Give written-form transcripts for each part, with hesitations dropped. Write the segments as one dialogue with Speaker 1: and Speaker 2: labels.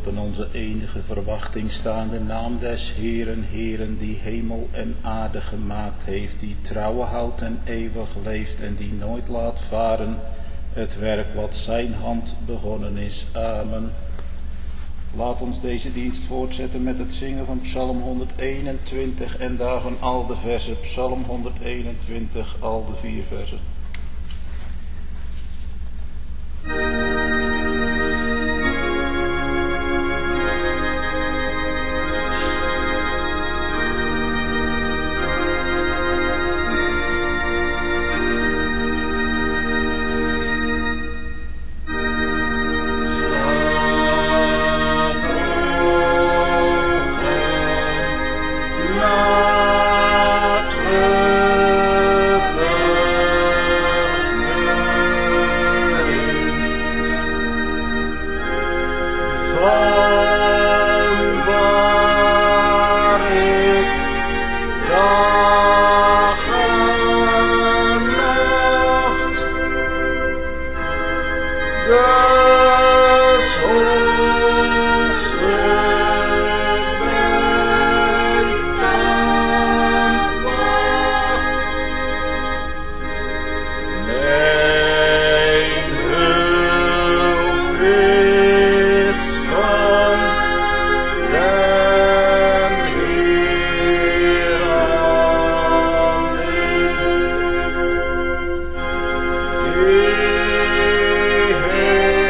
Speaker 1: in onze enige verwachting staande naam des Heeren, Heeren, die hemel en aarde gemaakt heeft, die trouwe houdt en eeuwig leeft en die nooit laat varen het werk wat zijn hand begonnen is. Amen. Laat ons deze dienst voortzetten met het zingen van Psalm 121 en daarvan al de versen. Psalm 121, al de 4 versen.
Speaker 2: Hey, hey.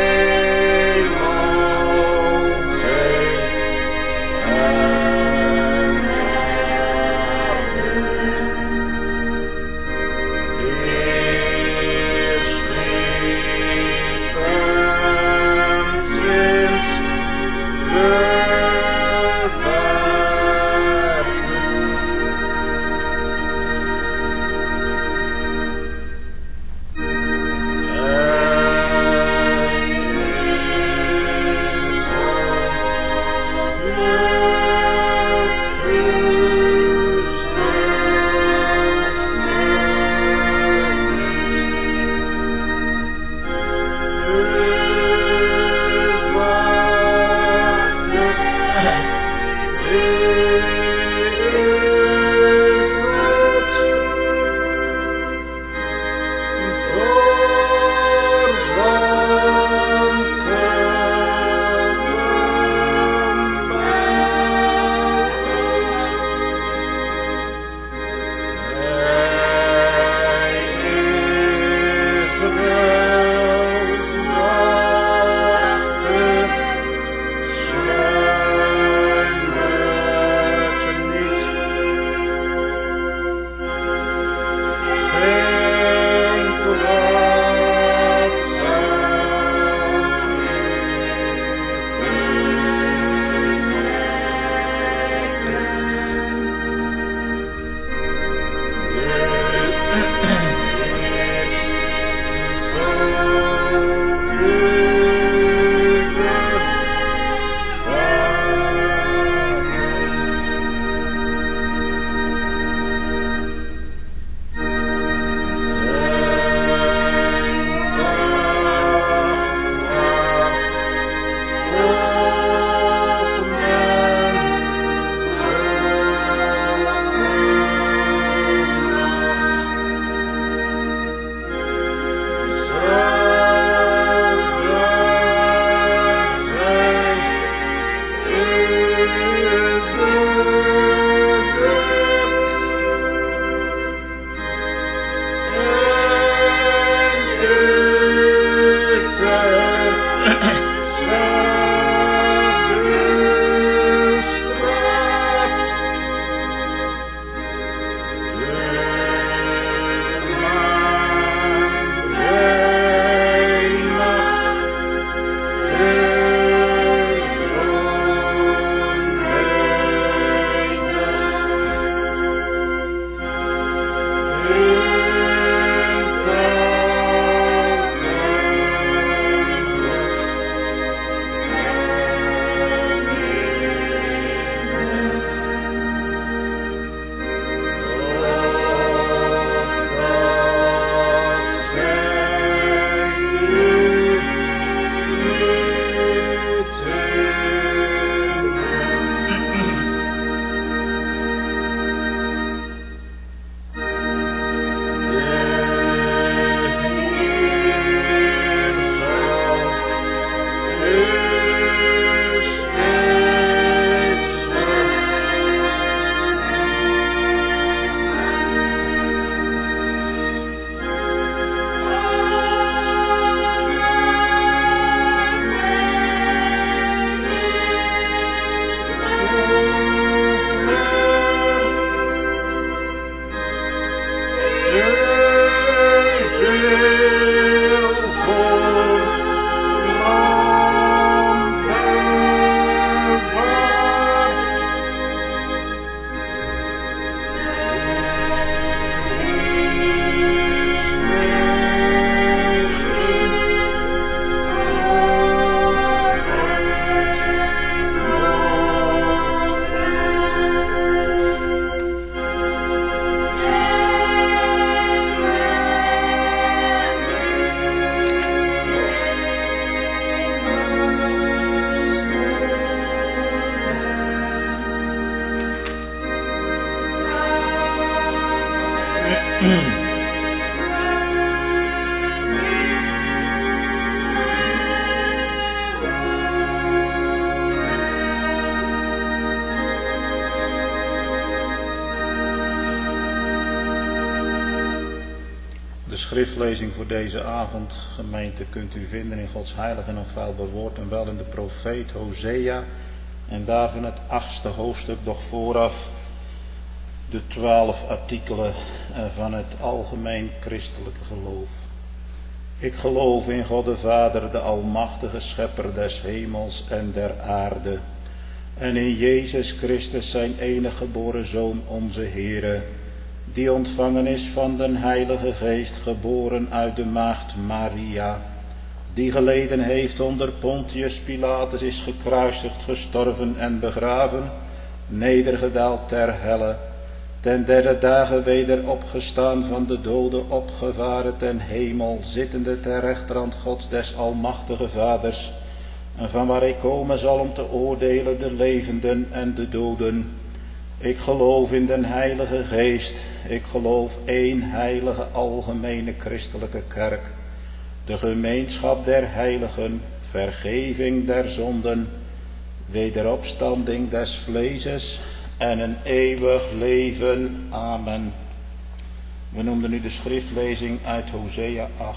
Speaker 1: schriftlezing voor deze avond, gemeente, kunt u vinden in Gods heilig en onfeilbaar woord en wel in de profeet Hosea. En daarvan het 8e hoofdstuk, doch vooraf de 12 artikelen van het algemeen christelijke geloof. Ik geloof in God de Vader, de almachtige schepper des hemels en der aarde. En in Jezus Christus zijn enige geboren Zoon, onze Heere, die ontvangen is van den Heilige Geest, geboren uit de maagd Maria, die geleden heeft onder Pontius Pilatus, is gekruisigd, gestorven en begraven, nedergedaald ter helle, ten 3e dagen weder opgestaan van de doden, opgevaren ten hemel, zittende ter rechterhand Gods des almachtige Vaders, en van waar ik komen zal om te oordelen de levenden en de doden. Ik geloof in den Heilige Geest. Ik geloof één heilige algemene christelijke kerk, de gemeenschap der heiligen, vergeving der zonden, wederopstanding des vleeses en een eeuwig leven. Amen. We noemden nu de schriftlezing uit Hosea 8.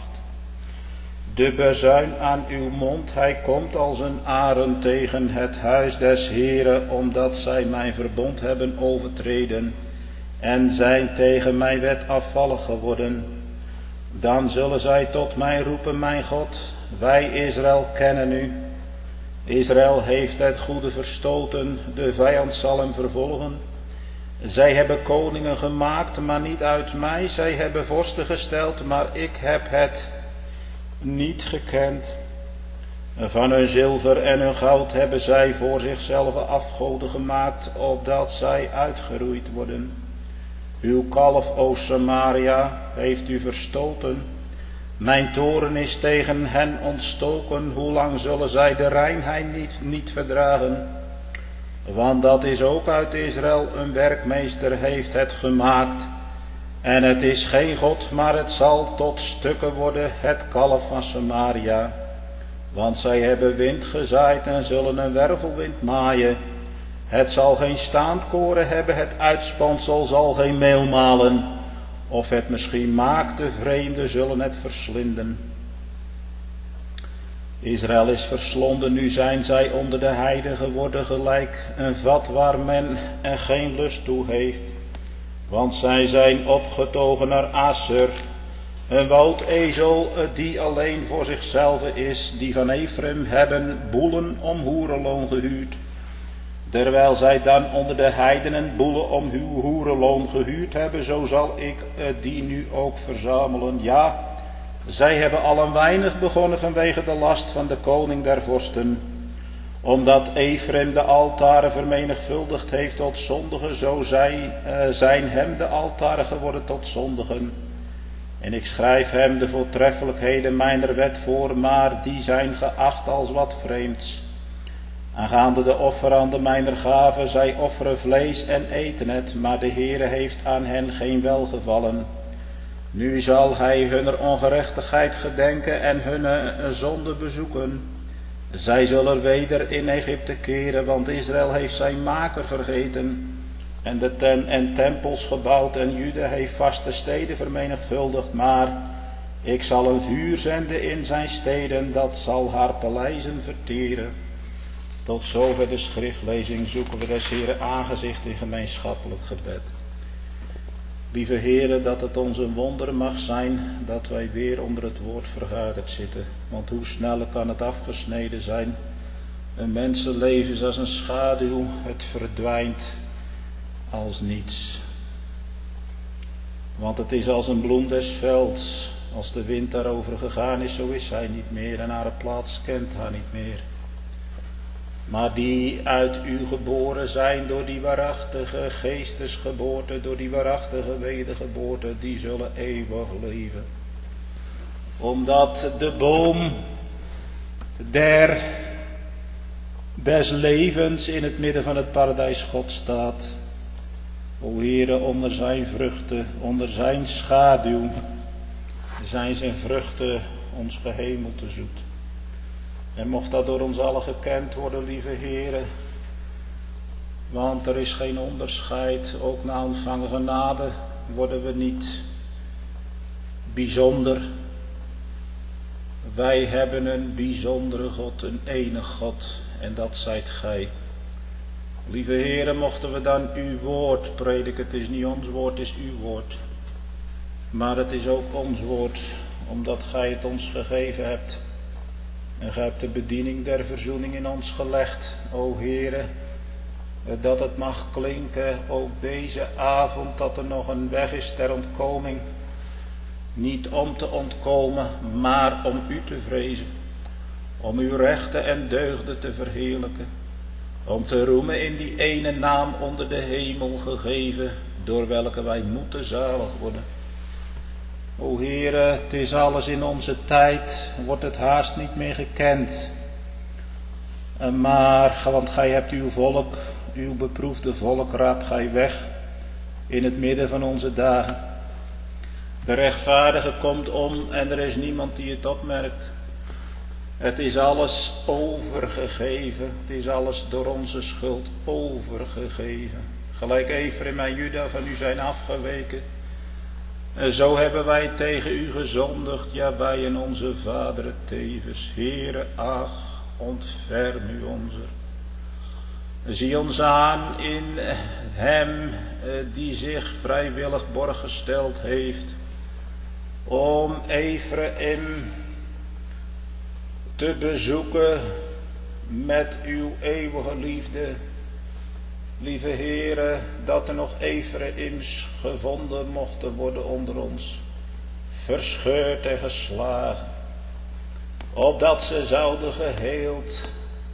Speaker 1: De bazuin aan uw mond, hij komt als een arend tegen het huis des Heeren, omdat zij mijn verbond hebben overtreden en zijn tegen mijn wet afvallig geworden. Dan zullen zij tot mij roepen, mijn God, wij Israël kennen u. Israël heeft het goede verstoten, de vijand zal hem vervolgen. Zij hebben koningen gemaakt, maar niet uit mij. Zij hebben vorsten gesteld, maar ik heb het niet gekend. Van hun zilver en hun goud hebben zij voor zichzelf afgoden gemaakt, opdat zij uitgeroeid worden. Uw kalf, o Samaria, heeft u verstoten. Mijn toorn is tegen hen ontstoken. Hoe lang zullen zij de reinheid niet verdragen? Want dat is ook uit Israël, een werkmeester heeft het gemaakt. En het is geen God, maar het zal tot stukken worden, het kalf van Samaria. Want zij hebben wind gezaaid en zullen een wervelwind maaien. Het zal geen staand koren hebben, het uitspansel zal geen meel malen. Of het misschien maakt, de vreemden zullen het verslinden. Israël is verslonden, nu zijn zij onder de heiden geworden gelijk een vat waar men er geen lust toe heeft. Want zij zijn opgetogen naar Asser, een woudezel die alleen voor zichzelf is, die van Ephraim hebben boelen om hoerenloon gehuurd. Terwijl zij dan onder de heidenen boelen om uw hoerenloon gehuurd hebben, zo zal ik die nu ook verzamelen. Ja, zij hebben al een weinig begonnen vanwege de last van de koning der vorsten. Omdat Ephraim de altaren vermenigvuldigd heeft tot zondigen, zo zijn hem de altaren geworden tot zondigen. En ik schrijf hem de voortreffelijkheden mijner wet voor, maar die zijn geacht als wat vreemds. Aangaande de offeranden mijner gaven, zij offeren vlees en eten het, maar de Heere heeft aan hen geen welgevallen. Nu zal hij hunner ongerechtigheid gedenken en hunne zonde bezoeken. Zij zullen weder in Egypte keren, want Israël heeft zijn maker vergeten. En tempels gebouwd en Juda heeft vaste steden vermenigvuldigd. Maar ik zal een vuur zenden in zijn steden, dat zal haar paleizen verteren. Tot zover de schriftlezing. Zoeken we des Heeren aangezicht in gemeenschappelijk gebed. Lieve Heere, dat het ons een wonder mag zijn dat wij weer onder het woord vergaderd zitten. Want hoe sneller kan het afgesneden zijn. Een mensenleven is als een schaduw, het verdwijnt als niets. Want het is als een bloem des velds. Als de wind daarover gegaan is, zo is hij niet meer en haar plaats kent haar niet meer. Maar die uit u geboren zijn door die waarachtige geestesgeboorte, door die waarachtige wedergeboorte, die zullen eeuwig leven. Omdat de boom des levens in het midden van het paradijs God staat. O Heere, onder zijn vruchten, onder zijn schaduw, zijn zijn vruchten ons gehemelte zoet. En mocht dat door ons allen gekend worden, lieve Heere, want er is geen onderscheid, ook na ontvangen genade worden we niet bijzonder. Wij hebben een bijzondere God, een enig God, en dat zijt gij. Lieve Heere, mochten we dan uw woord prediken. Het is niet ons woord, het is uw woord. Maar het is ook ons woord, omdat gij het ons gegeven hebt. En gij hebt de bediening der verzoening in ons gelegd, o Heere. Dat het mag klinken, ook deze avond, dat er nog een weg is ter ontkoming. Niet om te ontkomen, maar om u te vrezen. Om uw rechten en deugden te verheerlijken. Om te roemen in die ene naam onder de hemel gegeven, door welke wij moeten zalig worden. O Heere, het is alles in onze tijd, wordt het haast niet meer gekend. Maar, want gij hebt uw volk, uw beproefde volk, raapt gij weg in het midden van onze dagen. De rechtvaardige komt om en er is niemand die het opmerkt. Het is alles overgegeven, het is alles door onze schuld overgegeven. Gelijk Efraim en Juda van u zijn afgeweken. En zo hebben wij tegen u gezondigd, ja wij en onze vaderen tevens. Heere, ach, ontferm u onzer. Zie ons aan in hem die zich vrijwillig borg gesteld heeft. Om Efraim te bezoeken met uw eeuwige liefde. Lieve Heere, dat er nog Efraims gevonden mochten worden onder ons, verscheurd en geslagen, opdat ze zouden geheeld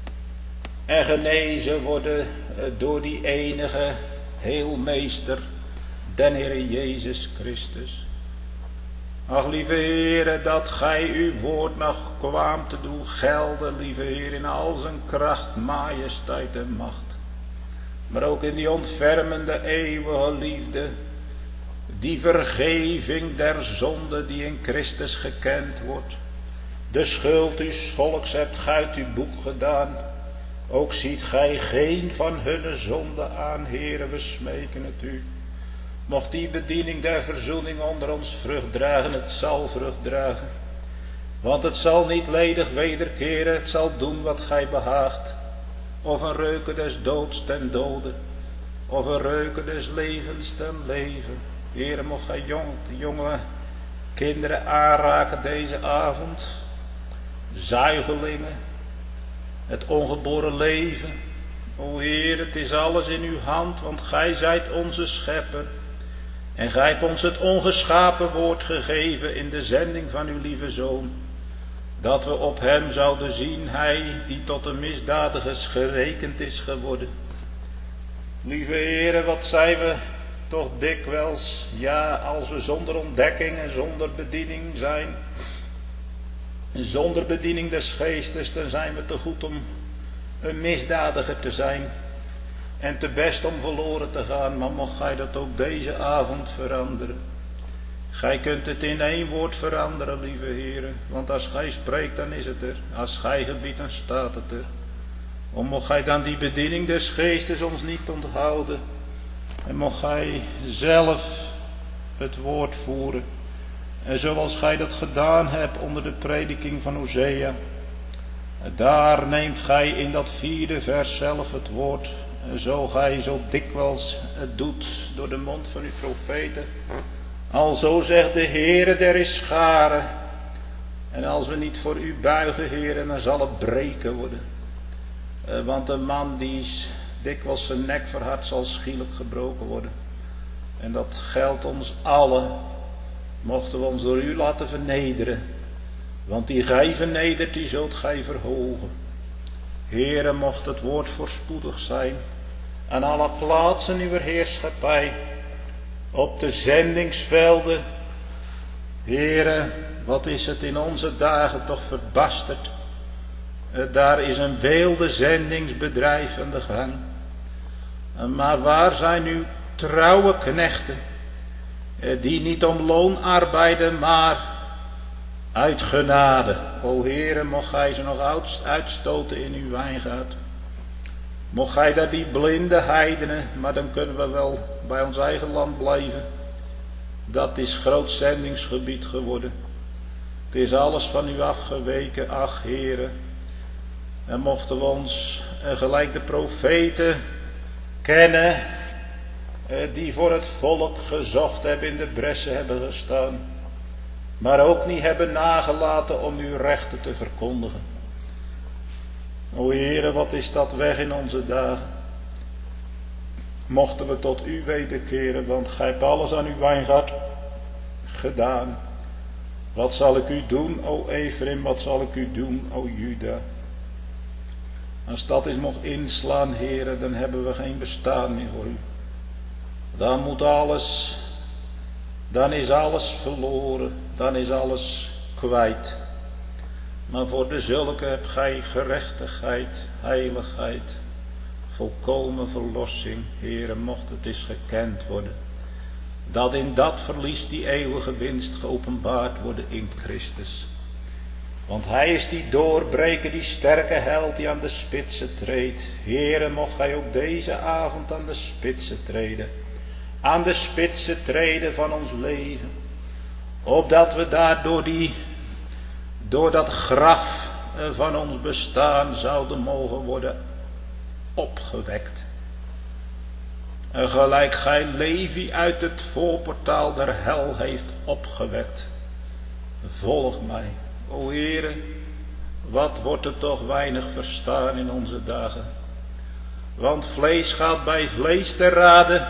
Speaker 1: en genezen worden door die enige heelmeester, den Heere Jezus Christus. Ach, lieve Heere, dat gij uw woord nog kwaamt te doen gelden, lieve Heer, in al zijn kracht, majesteit en macht. Maar ook in die ontfermende eeuwige liefde, die vergeving der zonde die in Christus gekend wordt. De schuld uws volks hebt gij uit uw boek gedaan. Ook ziet gij geen van hunne zonde aan, Heere, we smeken het u. Mocht die bediening der verzoening onder ons vrucht dragen, het zal vrucht dragen. Want het zal niet ledig wederkeren, het zal doen wat gij behaagt. Of een reuken des doods ten dode, of een reuken des levens ten leven. Heere, mocht gij jonge kinderen aanraken deze avond. Zuigelingen, het ongeboren leven. O Heer, het is alles in uw hand, want gij zijt onze schepper. En gij hebt ons het ongeschapen woord gegeven in de zending van uw lieve Zoon. Dat we op hem zouden zien, hij die tot een misdadigers gerekend is geworden. Lieve Heere, wat zijn we toch dikwijls, ja, als we zonder ontdekking en zonder bediening zijn. Zonder bediening des geestes, dan zijn we te goed om een misdadiger te zijn. En te best om verloren te gaan, maar mocht gij dat ook deze avond veranderen. Gij kunt het in één woord veranderen, lieve Heere. Want als gij spreekt, dan is het er. Als gij gebiedt, dan staat het er. Mocht gij dan die bediening des geestes ons niet onthouden. En mocht gij zelf het woord voeren. En zoals gij dat gedaan hebt onder de prediking van Hosea. Daar neemt gij in dat 4e vers zelf het woord. Zo gij zo dikwijls het doet door de mond van uw profeten. Alzo zegt de Heere der is scharen. En als we niet voor u buigen, Heere, dan zal het breken worden. Want een man die dikwijls zijn nek verhardt, zal schielijk gebroken worden. En dat geldt ons allen. Mochten we ons door u laten vernederen. Want die gij vernedert, die zult gij verhogen. Heere, mocht het woord voorspoedig zijn. Aan alle plaatsen uw heerschappij. Op de zendingsvelden. Heere, wat is het in onze dagen toch verbasterd. Daar is een weelde zendingsbedrijf aan de gang. Maar waar zijn uw trouwe knechten. Die niet om loon arbeiden, maar uit genade. O Heere, mocht gij ze nog uitstoten in uw wijngaard. Mocht gij daar die blinde heidenen, maar dan kunnen we wel bij ons eigen land blijven. Dat is groot zendingsgebied geworden. Het is alles van u afgeweken, ach Heere. En mochten we ons gelijk de profeten kennen, die voor het volk gezocht hebben, in de bressen hebben gestaan, maar ook niet hebben nagelaten om uw rechten te verkondigen. O Heere, wat is dat weg in onze dagen. Mochten we tot u wederkeren, want gij hebt alles aan uw wijngaard gedaan. Wat zal ik u doen, o Ephraim, wat zal ik u doen, o Juda? Als dat eens mocht inslaan, Heere, dan hebben we geen bestaan meer voor u. Dan is alles verloren, dan is alles kwijt. Maar voor de zulke hebt gij gerechtigheid, heiligheid, volkomen verlossing. Heere, mocht het eens gekend worden, dat in dat verlies die eeuwige winst geopenbaard worden in Christus. Want hij is die doorbreker, die sterke held die aan de spitsen treedt. Heere, mocht gij ook deze avond aan de spitsen treden. Aan de spitsen treden van ons leven. Opdat we daar door dat graf van ons bestaan zouden mogen worden opgewekt. En gelijk gij Levi uit het voorportaal der hel heeft opgewekt. Volg mij. O Heere, wat wordt er toch weinig verstaan in onze dagen. Want vlees gaat bij vlees te raden.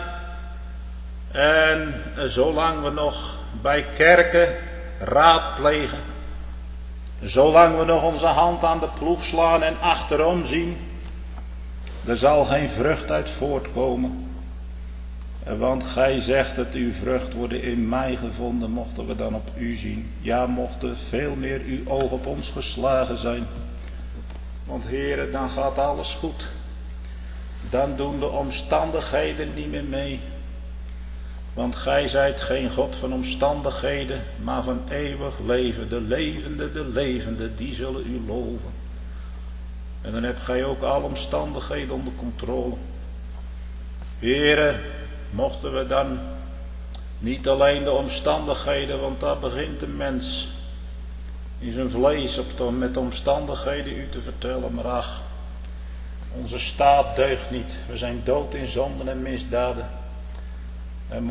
Speaker 1: En zolang we nog bij kerken raadplegen, zolang we nog onze hand aan de ploeg slaan en achterom zien, er zal geen vrucht uit voortkomen. Want gij zegt dat uw vrucht worden in mij gevonden, mochten we dan op u zien. Ja, mochten veel meer uw oog op ons geslagen zijn. Want Heere, dan gaat alles goed. Dan doen de omstandigheden niet meer mee. Want gij zijt geen God van omstandigheden, maar van eeuwig leven. De levende, die zullen u loven. En dan hebt gij ook alle omstandigheden onder controle. Heere, mochten we dan niet alleen de omstandigheden, want daar begint de mens in zijn vlees met de omstandigheden u te vertellen, maar ach, onze staat deugt niet. We zijn dood in zonden en misdaden. En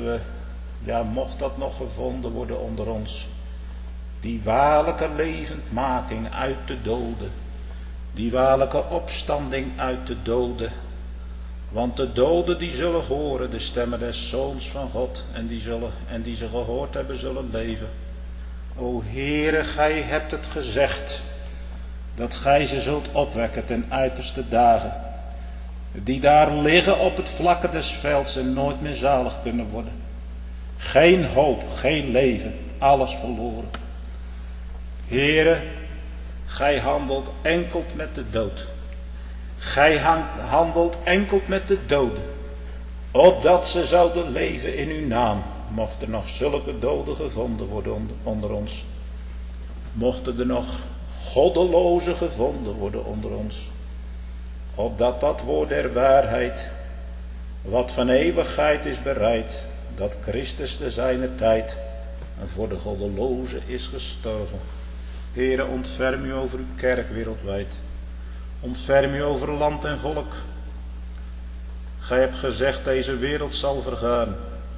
Speaker 1: mocht dat nog gevonden worden onder ons, die waarlijke levendmaking uit de doden, die waarlijke opstanding uit de doden. Want de doden die zullen horen de stemmen des Zoons van God en die ze gehoord hebben zullen leven. O Heere, gij hebt het gezegd, dat gij ze zult opwekken ten uiterste dagen, die daar liggen op het vlakke des velds en nooit meer zalig kunnen worden. Geen hoop, geen leven, alles verloren. Heere, gij handelt enkel met de dood. Gij handelt enkel met de doden, opdat ze zouden leven in uw naam. Mochten nog zulke doden gevonden worden onder ons. Mochten er nog goddelozen gevonden worden onder ons. Opdat dat woord der waarheid, wat van eeuwigheid is bereid, dat Christus te zijner tijd en voor de goddelozen is gestorven. Heere, ontferm u over uw kerk wereldwijd. Ontferm u over land en volk. Gij hebt gezegd, deze wereld zal vergaan.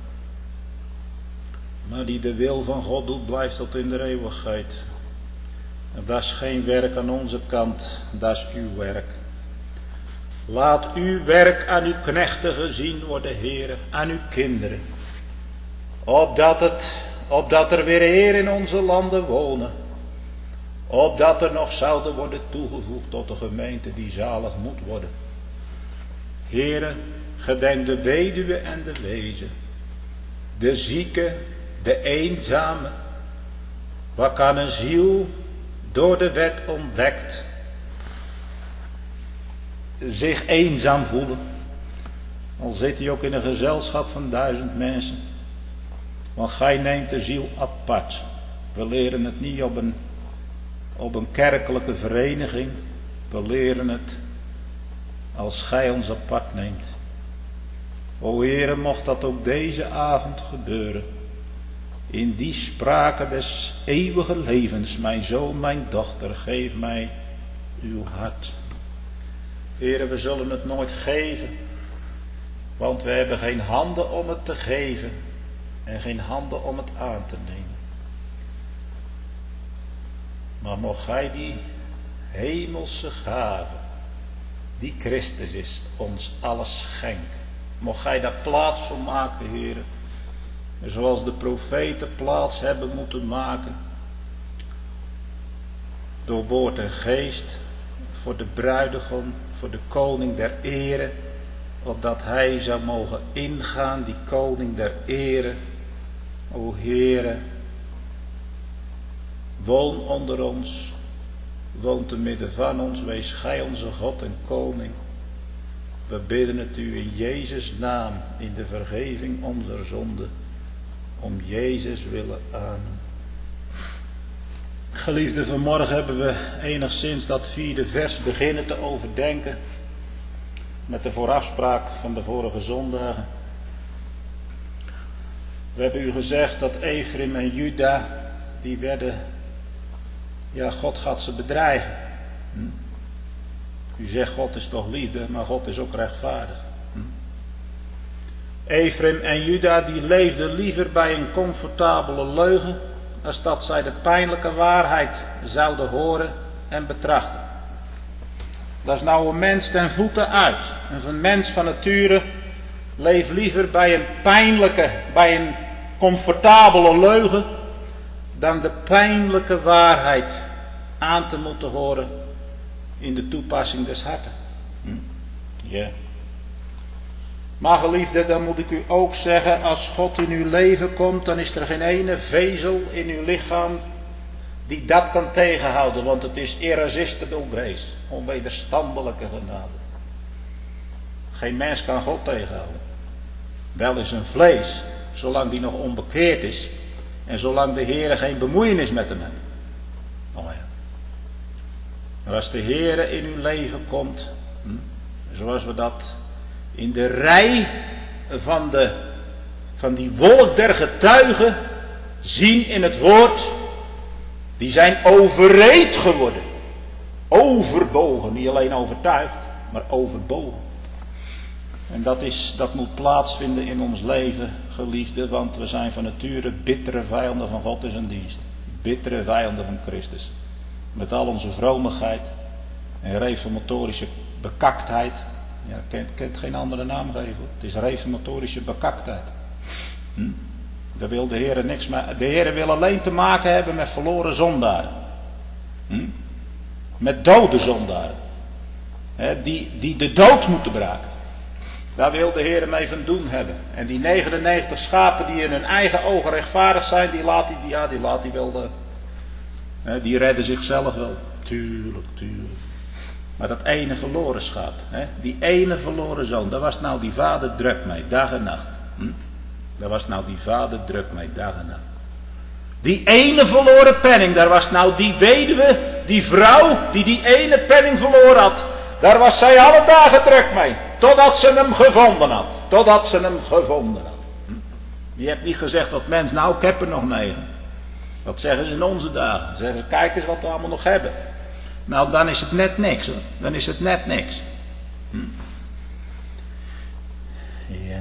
Speaker 1: Maar die de wil van God doet, blijft tot in de eeuwigheid. En dat is geen werk aan onze kant, dat is uw werk. Laat uw werk aan uw knechten gezien worden, Heere, aan uw kinderen. Opdat er weer Heer in onze landen wonen. Opdat er nog zouden worden toegevoegd tot de gemeente die zalig moet worden. Heere, gedenk de weduwe en de wezen, de zieke, de eenzame. Wat kan een ziel door de wet ontdekt zich eenzaam voelen? Al zit hij ook in een gezelschap van 1000 mensen. Want gij neemt de ziel apart. We leren het niet op een kerkelijke vereniging. We leren het als gij ons apart neemt. O Heere, mocht dat ook deze avond gebeuren. in die sprake des eeuwige levens. Mijn zoon, mijn dochter, geef mij uw hart. Heere, we zullen het nooit geven, want we hebben geen handen om het te geven en geen handen om het aan te nemen. Maar mocht gij die hemelse gave, die Christus is, ons alles schenken. Mocht gij daar plaats voor maken, Heere. Zoals de profeten plaats hebben moeten maken. Door woord en geest. Voor de bruidegom, voor de koning der ere. Opdat hij zou mogen ingaan, die koning der ere. O Heere. Woon onder ons. Woon te midden van ons. Wees gij onze God en koning. We bidden het u in Jezus' naam. In de vergeving onze zonden. Om Jezus willen aan. Geliefde, vanmorgen hebben we enigszins dat 4e vers beginnen te overdenken. Met de voorafspraak van de vorige zondagen. We hebben u gezegd dat Efraim en Juda, die werden, ja, God gaat ze bedreigen. U zegt God is toch liefde, maar God is ook rechtvaardig. Efraim en Juda die leefden liever bij een comfortabele leugen, als dat zij de pijnlijke waarheid zouden horen en betrachten. Dat is nou een mens ten voeten uit. Een mens van nature leeft liever bij een pijnlijke, bij een comfortabele leugen, dan de pijnlijke waarheid aan te moeten horen in de toepassing des harten. Ja. Maar geliefde, dan moet ik u ook zeggen, als God in uw leven komt, dan is er geen ene vezel in uw lichaam die dat kan tegenhouden, want het is irresistible grace, onwederstandelijke genade. Geen mens kan God tegenhouden. Wel is een vlees, zolang die nog onbekeerd is en zolang de Heere geen bemoeienis met hem heeft. Oh ja. Maar als de Heere in uw leven komt, zoals we dat in de rij van die wolk der getuigen zien in het woord, die zijn overreed geworden. Overbogen, niet alleen overtuigd, maar overbogen. En dat moet plaatsvinden in ons leven, geliefde, want we zijn van nature bittere vijanden van God en zijn dienst. Bittere vijanden van Christus. Met al onze vromigheid en reformatorische bekaktheid. Ja, kent geen andere naam geven. Het is reformatorische bekaktheid. Daar wil de Heer niks mee. De Heer wil alleen te maken hebben met verloren zondaren. Met dode zondaren. Die de dood moeten braken. Daar wil de Heer mee van doen hebben. En die 99 schapen die in hun eigen ogen rechtvaardig zijn, die laat hij wel. Die redden zichzelf wel. Tuurlijk. Maar dat ene verloren schaap, die ene verloren zoon, daar was nou die vader druk mee, dag en nacht. Daar was nou die vader druk mee, dag en nacht. Die ene verloren penning, daar was nou die weduwe, die vrouw, die ene penning verloren had. Daar was zij alle dagen druk mee, totdat ze hem gevonden had. Die heeft niet gezegd dat mens, nou ik heb er nog 9. Dat zeggen ze in onze dagen. Zeggen ze, kijk eens wat we allemaal nog hebben. Nou, dan is het net niks hoor. Dan is het net niks. Ja.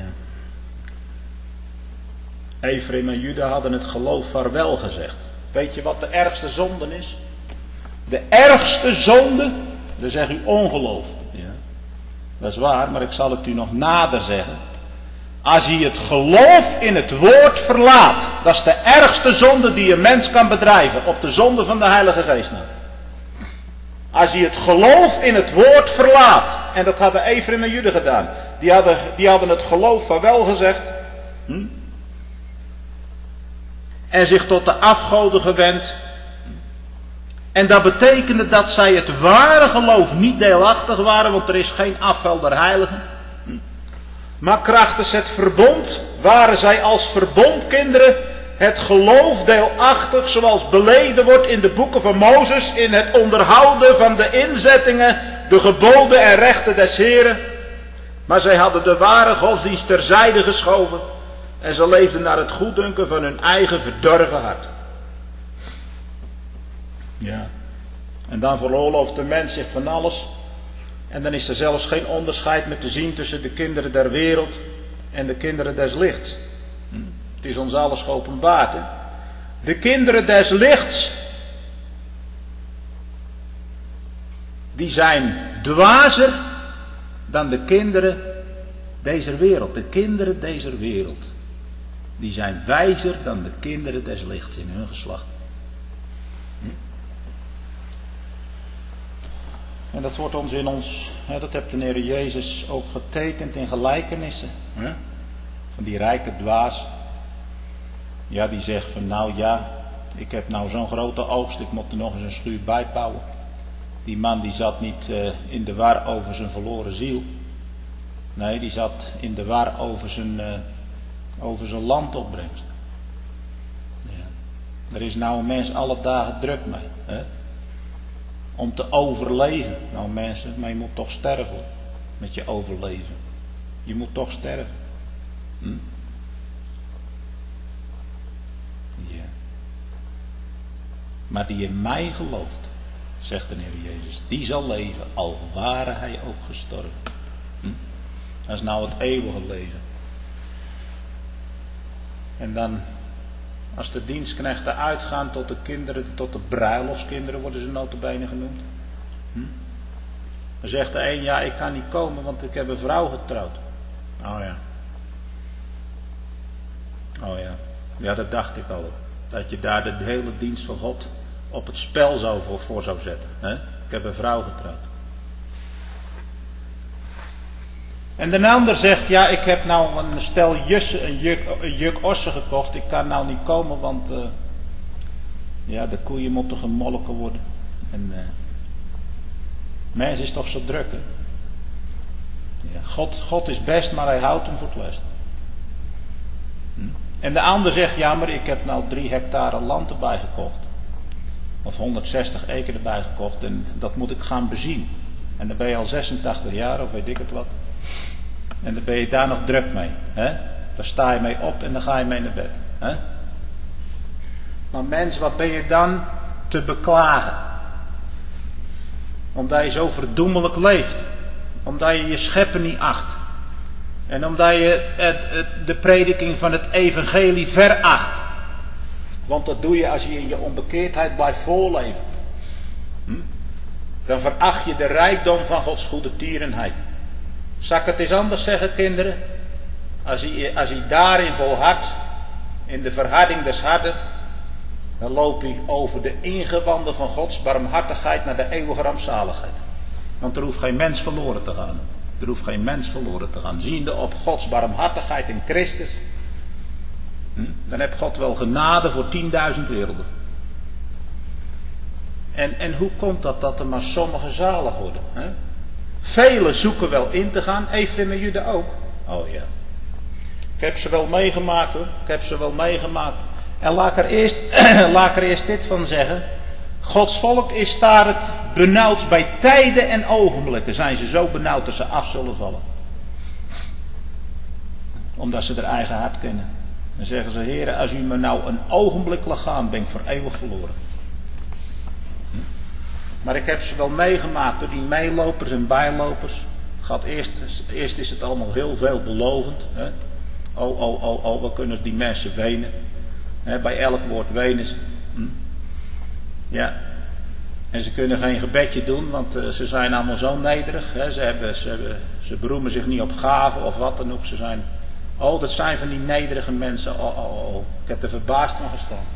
Speaker 1: Efraim en Juda hadden het geloof vaarwel gezegd. Weet je wat de ergste zonde is? De ergste zonde, dan zegt u ongeloof. Ja. Dat is waar, maar ik zal het u nog nader zeggen. Als je het geloof in het woord verlaat, dat is de ergste zonde die een mens kan bedrijven, op de zonde van de Heilige Geest na. Als je het geloof in het woord verlaat, en dat hadden Efraim en Juda gedaan, die hadden het geloof vaarwel gezegd, en zich tot de afgoden gewend. En dat betekende dat zij het ware geloof niet deelachtig waren, want er is geen afval der heiligen. Maar krachtens het verbond waren zij als verbondkinderen het geloof deelachtig, zoals beleden wordt in de boeken van Mozes, in het onderhouden van de inzettingen, de geboden en rechten des Heren. Maar zij hadden de ware godsdienst terzijde geschoven En ze leefden naar het goeddunken van hun eigen verdorven hart. Ja. En dan veroorlooft de mens zich van alles. En dan is er zelfs geen onderscheid meer te zien tussen de kinderen der wereld en de kinderen des lichts. Het is ons alles geopenbaard. Hè? De kinderen des lichts, die zijn dwazer dan de kinderen deze wereld. De kinderen deze wereld, die zijn wijzer dan de kinderen des lichts in hun geslacht. En dat wordt ons dat heeft de Heer Jezus ook getekend in gelijkenissen. Van die rijke dwaas. Ja, die zegt van nou ja, ik heb nou zo'n grote oogst, ik moet er nog eens een schuur bij bouwen. Die man die zat niet in de war over zijn verloren ziel. Nee, die zat in de war over zijn landopbrengst. Ja. Er is nou een mens alle dagen druk mee. Hè? Om te overleven. Nou mensen, maar je moet toch sterven. Met je overleven. Je moet toch sterven. Ja. Maar die in mij gelooft, zegt de Heer Jezus, die zal leven, al ware hij ook gestorven. Dat is nou het eeuwige leven. En dan, als de dienstknechten uitgaan tot de kinderen, tot de bruiloftskinderen worden ze nota bene genoemd. Dan zegt de een, ja, ik kan niet komen, want ik heb een vrouw getrouwd. Oh ja. Oh ja. Ja, dat dacht ik al. Dat je daar de hele dienst van God op het spel voor zou zetten. Hè? Ik heb een vrouw getrouwd. En de ander zegt, ja, ik heb nou een stel jussen, een juk ossen gekocht. Ik kan nou niet komen, want ja, de koeien moeten gemolken worden. En mens is toch zo druk, hè? Ja, God is best, maar hij houdt hem voor het lest. En de ander zegt, ja, maar ik heb nou 3 hectare land erbij gekocht. Of 160 acre erbij gekocht en dat moet ik gaan bezien. En dan ben je al 86 jaar of weet ik het wat. En dan ben je daar nog druk mee. Hè? Daar sta je mee op en dan ga je mee naar bed. Hè? Maar mens, wat ben je dan te beklagen? Omdat je zo verdoemelijk leeft. Omdat je je schepper niet acht. En omdat je de prediking van het evangelie veracht. Want dat doe je als je in je onbekeerdheid blijft voorleven. Dan veracht je de rijkdom van Gods goede tierenheid. Zal ik het eens anders zeggen, kinderen? Als hij daarin volhardt, in de verharding des harten, dan loop je over de ingewanden van Gods barmhartigheid naar de eeuwige rampzaligheid. Want er hoeft geen mens verloren te gaan. Er hoeft geen mens verloren te gaan. Ziende op Gods barmhartigheid in Christus, dan heb God wel genade voor 10.000 werelden. En hoe komt dat er maar sommigen zalig worden? Hè? Velen zoeken wel in te gaan, Efraim en Juda ook. Oh ja. Ik heb ze wel meegemaakt hoor. Ik heb ze wel meegemaakt. En laat ik er eerst dit van zeggen. Gods volk is daar het benauwd bij tijden en ogenblikken. Zijn ze zo benauwd dat ze af zullen vallen. Omdat ze hun eigen hart kennen. Dan zeggen ze, Heere, als u me nou een ogenblik laat gaan, ben ik voor eeuwig verloren. Maar ik heb ze wel meegemaakt door die meelopers en bijlopers. Eerst is het allemaal heel veelbelovend. Hè? Oh, wat kunnen die mensen wenen. Hè, bij elk woord wenen ze. Ja. En ze kunnen geen gebedje doen, want ze zijn allemaal zo nederig. Hè? Ze beroemen zich niet op gaven of wat dan ook. Dat zijn van die nederige mensen. Ik heb er verbaasd van gestaan.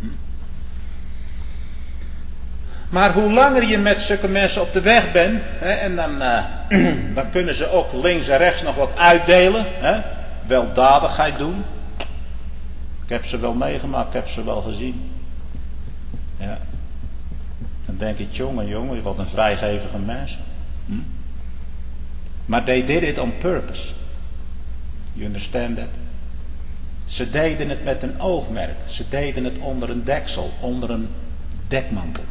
Speaker 1: Maar hoe langer je met zulke mensen op de weg bent, hè, en dan kunnen ze ook links en rechts nog wat uitdelen. Hè, weldadigheid doen. Ik heb ze wel meegemaakt, ik heb ze wel gezien. Ja. Dan denk ik, jongen, wat een vrijgevige mensen. Maar they did it on purpose. You understand that? Ze deden het met een oogmerk. Ze deden het onder een deksel, onder een dekmantel.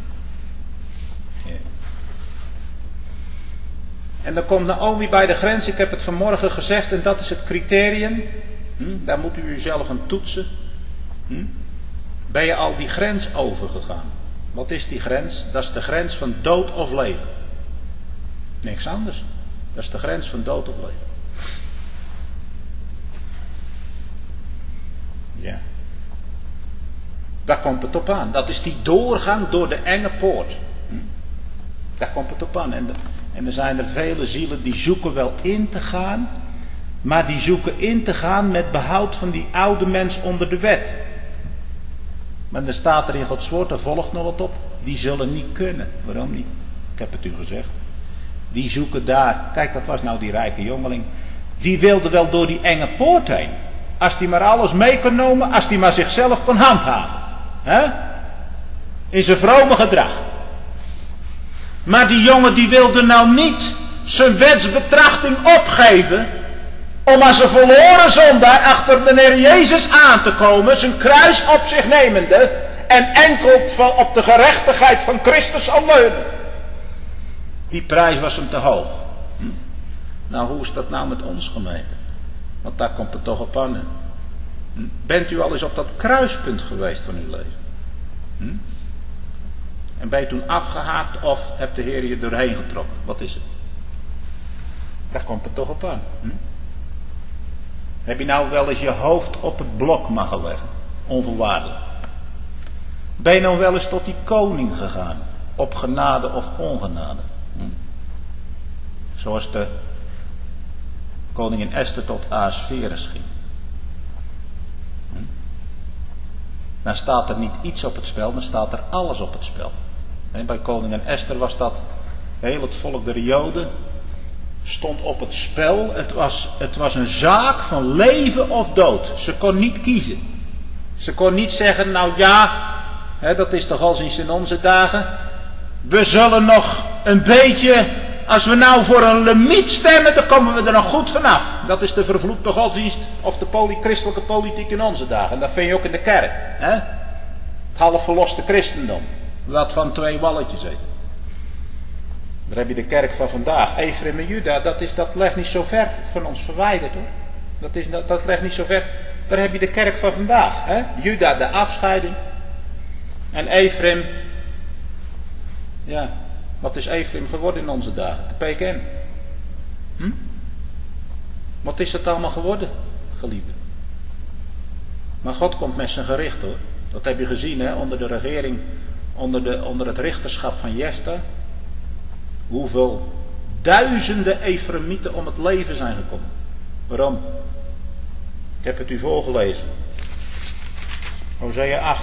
Speaker 1: En dan komt Naomi bij de grens, ik heb het vanmorgen gezegd, en dat is het criterium. Daar moet u uzelf aan toetsen. Ben je al die grens overgegaan? Wat is die grens? Dat is de grens van dood of leven. Niks anders. Dat is de grens van dood of leven. Ja. Daar komt het op aan. Dat is die doorgang door de enge poort. Daar komt het op aan. En er zijn er vele zielen die zoeken wel in te gaan. Maar die zoeken in te gaan met behoud van die oude mens onder de wet. Maar dan staat er in Gods woord, er volgt nog wat op. Die zullen niet kunnen. Waarom niet? Ik heb het u gezegd. Die zoeken daar. Kijk, dat was nou die rijke jongeling. Die wilde wel door die enge poort heen. Als die maar alles mee kon nemen. Als die maar zichzelf kon handhaven. In zijn vrome gedrag. Maar die jongen die wilde nou niet zijn wetsbetrachting opgeven. Om als een verloren zondaar achter de Heer Jezus aan te komen. Zijn kruis op zich nemende. En enkel op de gerechtigheid van Christus al leunen. Die prijs was hem te hoog. Nou, hoe is dat nou met ons gemeente? Want daar komt het toch op aan. Bent u al eens op dat kruispunt geweest van uw leven? En ben je toen afgehaakt of hebt de Heer je doorheen getrokken? Wat is het? Daar komt het toch op aan. Heb je nou wel eens je hoofd op het blok mogen leggen? Onvoorwaardelijk. Ben je nou wel eens tot die koning gegaan? Op genade of ongenade? Zoals de koningin Esther tot Ahasverus ging. Dan staat er niet iets op het spel, dan staat er alles op het spel. En bij koningin Esther was dat heel het volk der Joden stond op het spel. Het was een zaak van leven of dood. Ze kon niet kiezen. Ze kon niet zeggen, nou ja, dat is de godsdienst in onze dagen. We zullen nog een beetje, als we nou voor een lemiet stemmen, dan komen we er nog goed vanaf. Dat is de vervloekte godsdienst of de christelijke politiek in onze dagen. En dat vind je ook in de kerk. Het half verloste christendom. Dat van twee walletjes heet. Daar heb je de kerk van vandaag. Ephraim en Juda, dat ligt niet zo ver van ons verwijderd hoor. Dat ligt niet zo ver. Daar heb je de kerk van vandaag. Juda de afscheiding. En Ephraim. Ja, wat is Ephraim geworden in onze dagen? De PKN. Wat is het allemaal geworden, geliefde? Maar God komt met zijn gericht hoor. Dat heb je gezien onder de regering, onder het richterschap van Jefta. Hoeveel duizenden Ephraimieten om het leven zijn gekomen. Waarom? Ik heb het u voorgelezen. Hosea 8.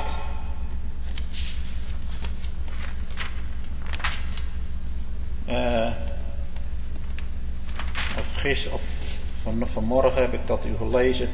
Speaker 1: Vanmorgen heb ik dat u gelezen.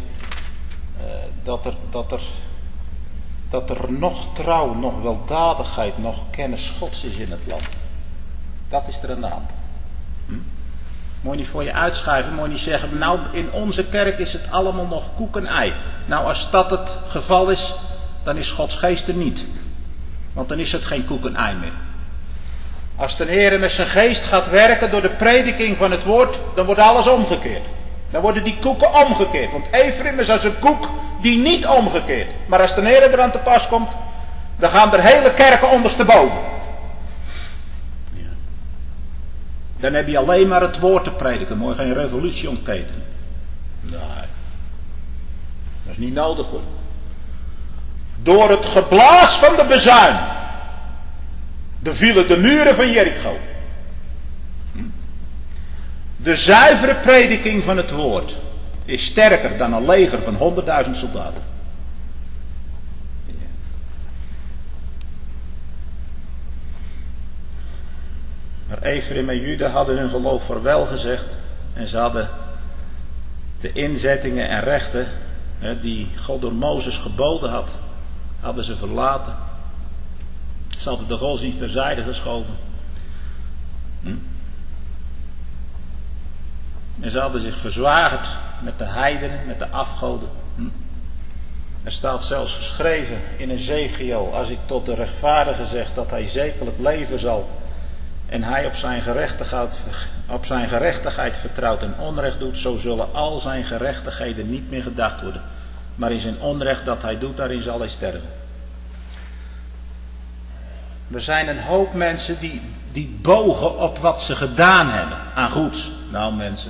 Speaker 1: Dat er nog trouw, nog weldadigheid, nog kennis Gods is in het land. Dat is er aan de hand. Moet je niet voor je uitschuiven, moet je niet zeggen, nou in onze kerk is het allemaal nog koek en ei. Nou als dat het geval is, dan is Gods geest er niet. Want dan is het geen koek en ei meer. Als de Heer met zijn geest gaat werken door de prediking van het woord, dan wordt alles omgekeerd. Dan worden die koeken omgekeerd. Want Ephraim is als een koek die niet omgekeerd. Maar als de Heer er aan te pas komt, dan gaan er hele kerken ondersteboven. Ja. Dan heb je alleen maar het woord te prediken. Moet je geen revolutie ontketenen. Nee. Dat is niet nodig hoor. Door het geblaas van de bezuin. Er vielen de muren van Jericho. De zuivere prediking van het woord is sterker dan een leger van 100.000 soldaten. Maar Ephraim en Juda hadden hun geloof vaarwel gezegd. En ze hadden de inzettingen en rechten die God door Mozes geboden had, hadden ze verlaten. Ze hadden de godsdienst terzijde geschoven. En ze hadden zich verzwagerd met de heidenen, met de afgoden. Er staat zelfs geschreven in Ezekiel, als ik tot de rechtvaardige zeg dat hij zekerlijk leven zal en hij op zijn gerechtigheid vertrouwt en onrecht doet, zo zullen al zijn gerechtigheden niet meer gedacht worden. Maar in zijn onrecht dat hij doet, daarin zal hij sterven. Er zijn een hoop mensen die bogen op wat ze gedaan hebben aan goeds. Nou mensen,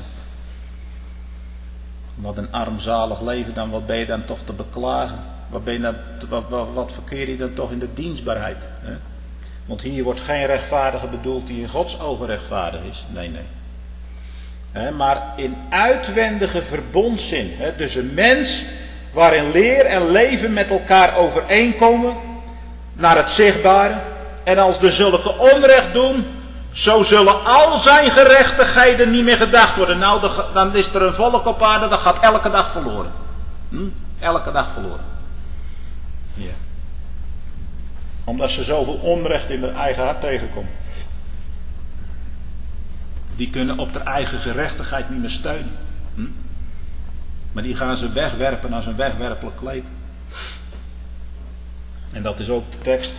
Speaker 1: wat een armzalig leven dan, wat ben je dan toch te beklagen? Wat verkeer je dan toch in de dienstbaarheid? Hè? Want hier wordt geen rechtvaardige bedoeld die in Gods ogen rechtvaardig is. Nee. Maar in uitwendige verbondszin. Dus een mens waarin leer en leven met elkaar overeenkomen naar het zichtbare. En als de zulke onrecht doen, zo zullen al zijn gerechtigheden niet meer gedacht worden. Nou, dan is er een volk op aarde dat gaat elke dag verloren. Elke dag verloren. Ja. Omdat ze zoveel onrecht in hun eigen hart tegenkomen. Die kunnen op haar eigen gerechtigheid niet meer steunen. Maar die gaan ze wegwerpen als een wegwerpelijk kleed. En dat is ook de tekst,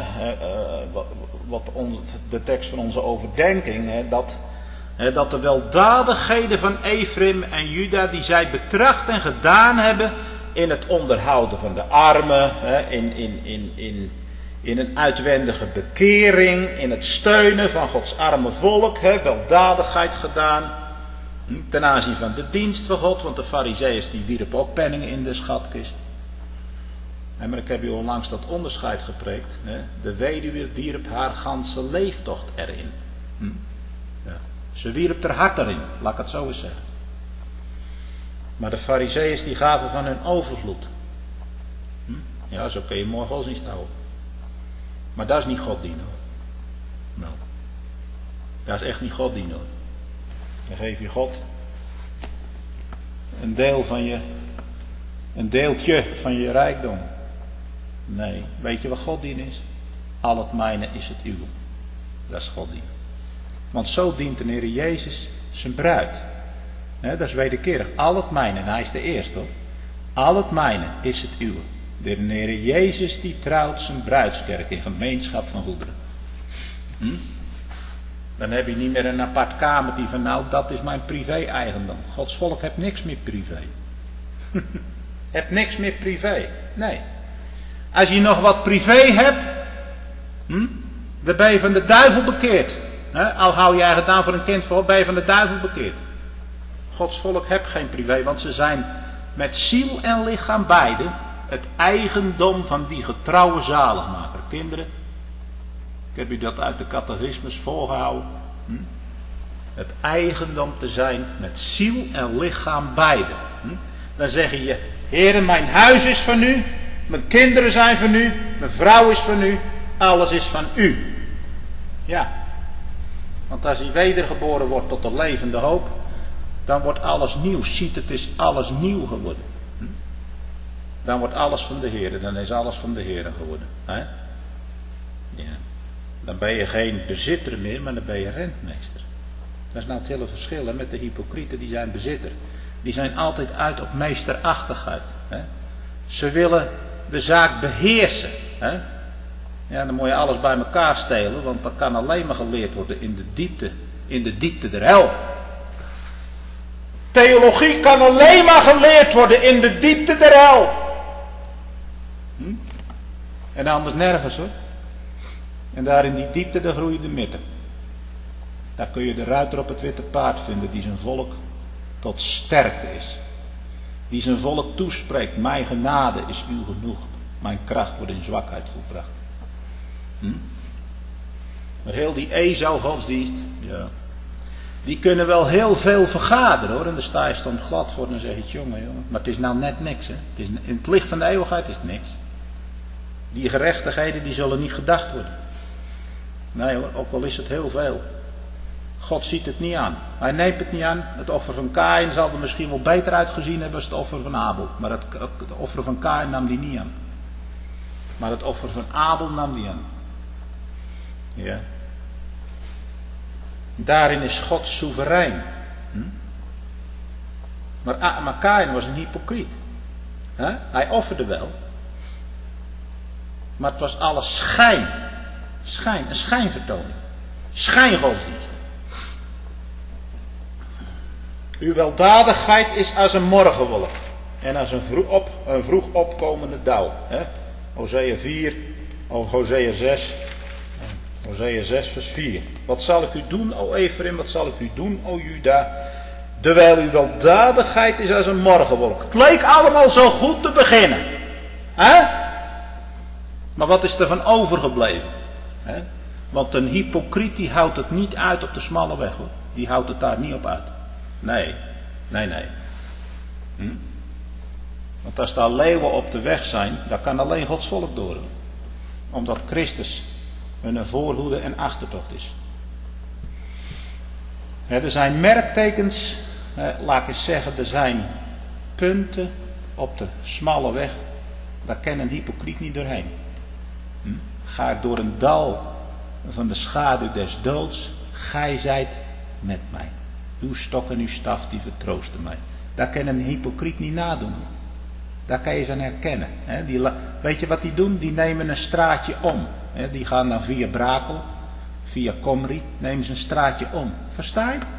Speaker 1: de tekst van onze overdenking. Dat de weldadigheden van Ephraim en Juda die zij betracht en gedaan hebben in het onderhouden van de armen, in een uitwendige bekering, in het steunen van Gods arme volk, weldadigheid gedaan ten aanzien van de dienst van God, want de Farizeeërs die wierpen ook penningen in de schatkist. Maar ik heb u onlangs dat onderscheid gepreekt. De weduwe wierp haar ganse leeftocht erin. Ja. Ze wierp er hart erin, laat ik het zo eens zeggen. Maar de Farizeeërs die gaven van hun overvloed. Ja, zo kun je mooi godsdienst houden. Maar dat is niet God dienen. Nou, dat is echt niet God dienen. Dan geef je God een deeltje van je rijkdom. Nee, weet je wat God dienen is? Al het mijne is het uwe. Dat is God dienen. Want zo dient de Heer Jezus zijn bruid. Dat is wederkerig. Al het mijne, en hij is de eerste hoor. Al het mijne is het uwe. De Heer Jezus die trouwt zijn bruidskerk in gemeenschap van goederen. Dan heb je niet meer een apart kamertje van nou dat is mijn privé-eigendom. Gods volk heeft niks meer privé. Hebt niks meer privé. Nee. Als je nog wat privé hebt, dan ben je van de duivel bekeerd. Al hou je eigen naam voor een kind voor, ben je van de duivel bekeerd. Gods volk heeft geen privé, want ze zijn met ziel en lichaam beide het eigendom van die getrouwe zaligmaker. Kinderen, ik heb u dat uit de catechismus voorgehouden. Het eigendom te zijn met ziel en lichaam beide. Dan zeg je, Heere, mijn huis is van u, mijn kinderen zijn van u, mijn vrouw is van u, alles is van u. Ja, want als hij wedergeboren wordt tot de levende hoop, dan wordt alles nieuw. Ziet, het is alles nieuw geworden. Dan wordt alles van de Heere, dan is alles van de Heere geworden. Hè? Ja. Dan ben je geen bezitter meer, maar dan ben je rentmeester. Dat is nou het hele verschil hè, met de hypocrieten, die zijn bezitter. Die zijn altijd uit op meesterachtigheid. Hè? Ze willen de zaak beheersen. Hè? Ja, dan moet je alles bij elkaar stelen, want dat kan alleen maar geleerd worden in de diepte der hel. Theologie kan alleen maar geleerd worden in de diepte der hel. En anders nergens hoor. En daar in die diepte, daar groeien de midden. Daar kun je de ruiter op het witte paard vinden die zijn volk tot sterkte is. Die zijn volk toespreekt, mijn genade is uw genoeg. Mijn kracht wordt in zwakheid volbracht. Maar heel die Esau-godsdienst, ja, die kunnen wel heel veel vergaderen hoor. En de sta je stond glad voor, dan zeg je het jongen. Maar het is nou net niks hè. Het is, in het licht van de eeuwigheid is het niks. Die gerechtigheden die zullen niet gedacht worden. Nee hoor, ook al is het heel veel. God ziet het niet aan. Hij neemt het niet aan. Het offer van Kaïn zal er misschien wel beter uitgezien hebben als het offer van Abel. Maar het offer van Kaïn nam die niet aan. Maar het offer van Abel nam die aan. Ja. Daarin is God soeverein. Maar Kaïn was een hypocriet. Hij offerde wel. Maar het was alles schijn. Een schijnvertoning. Schijngodsdiensten. Uw weldadigheid is als een morgenwolk en als een vroeg opkomende dauw. Hosea 4, of Hosea 6, Hosea 6 vers 4. Wat zal ik u doen, o Ephraim, wat zal ik u doen, o Juda? Terwijl uw weldadigheid is als een morgenwolk. Het leek allemaal zo goed te beginnen. Maar wat is er van overgebleven? Want een hypocriet die houdt het niet uit op de smalle weg, hoor. Die houdt het daar niet op uit. Nee. Want als daar leeuwen op de weg zijn, dan kan alleen Gods volk door. Omdat Christus hun voorhoede en achtertocht is. Er zijn merktekens, laat ik eens zeggen, er zijn punten op de smalle weg. Daar kan een hypocriet niet doorheen. Ga ik door een dal van de schaduw des doods, gij zijt met mij. Uw stok en uw staf die vertroosten mij. Daar kan een hypocriet niet nadoen. Daar kan je ze aan herkennen. Weet je wat die doen? Die nemen een straatje om. Die gaan dan via Brakel, via Komri, nemen ze een straatje om. Versta je?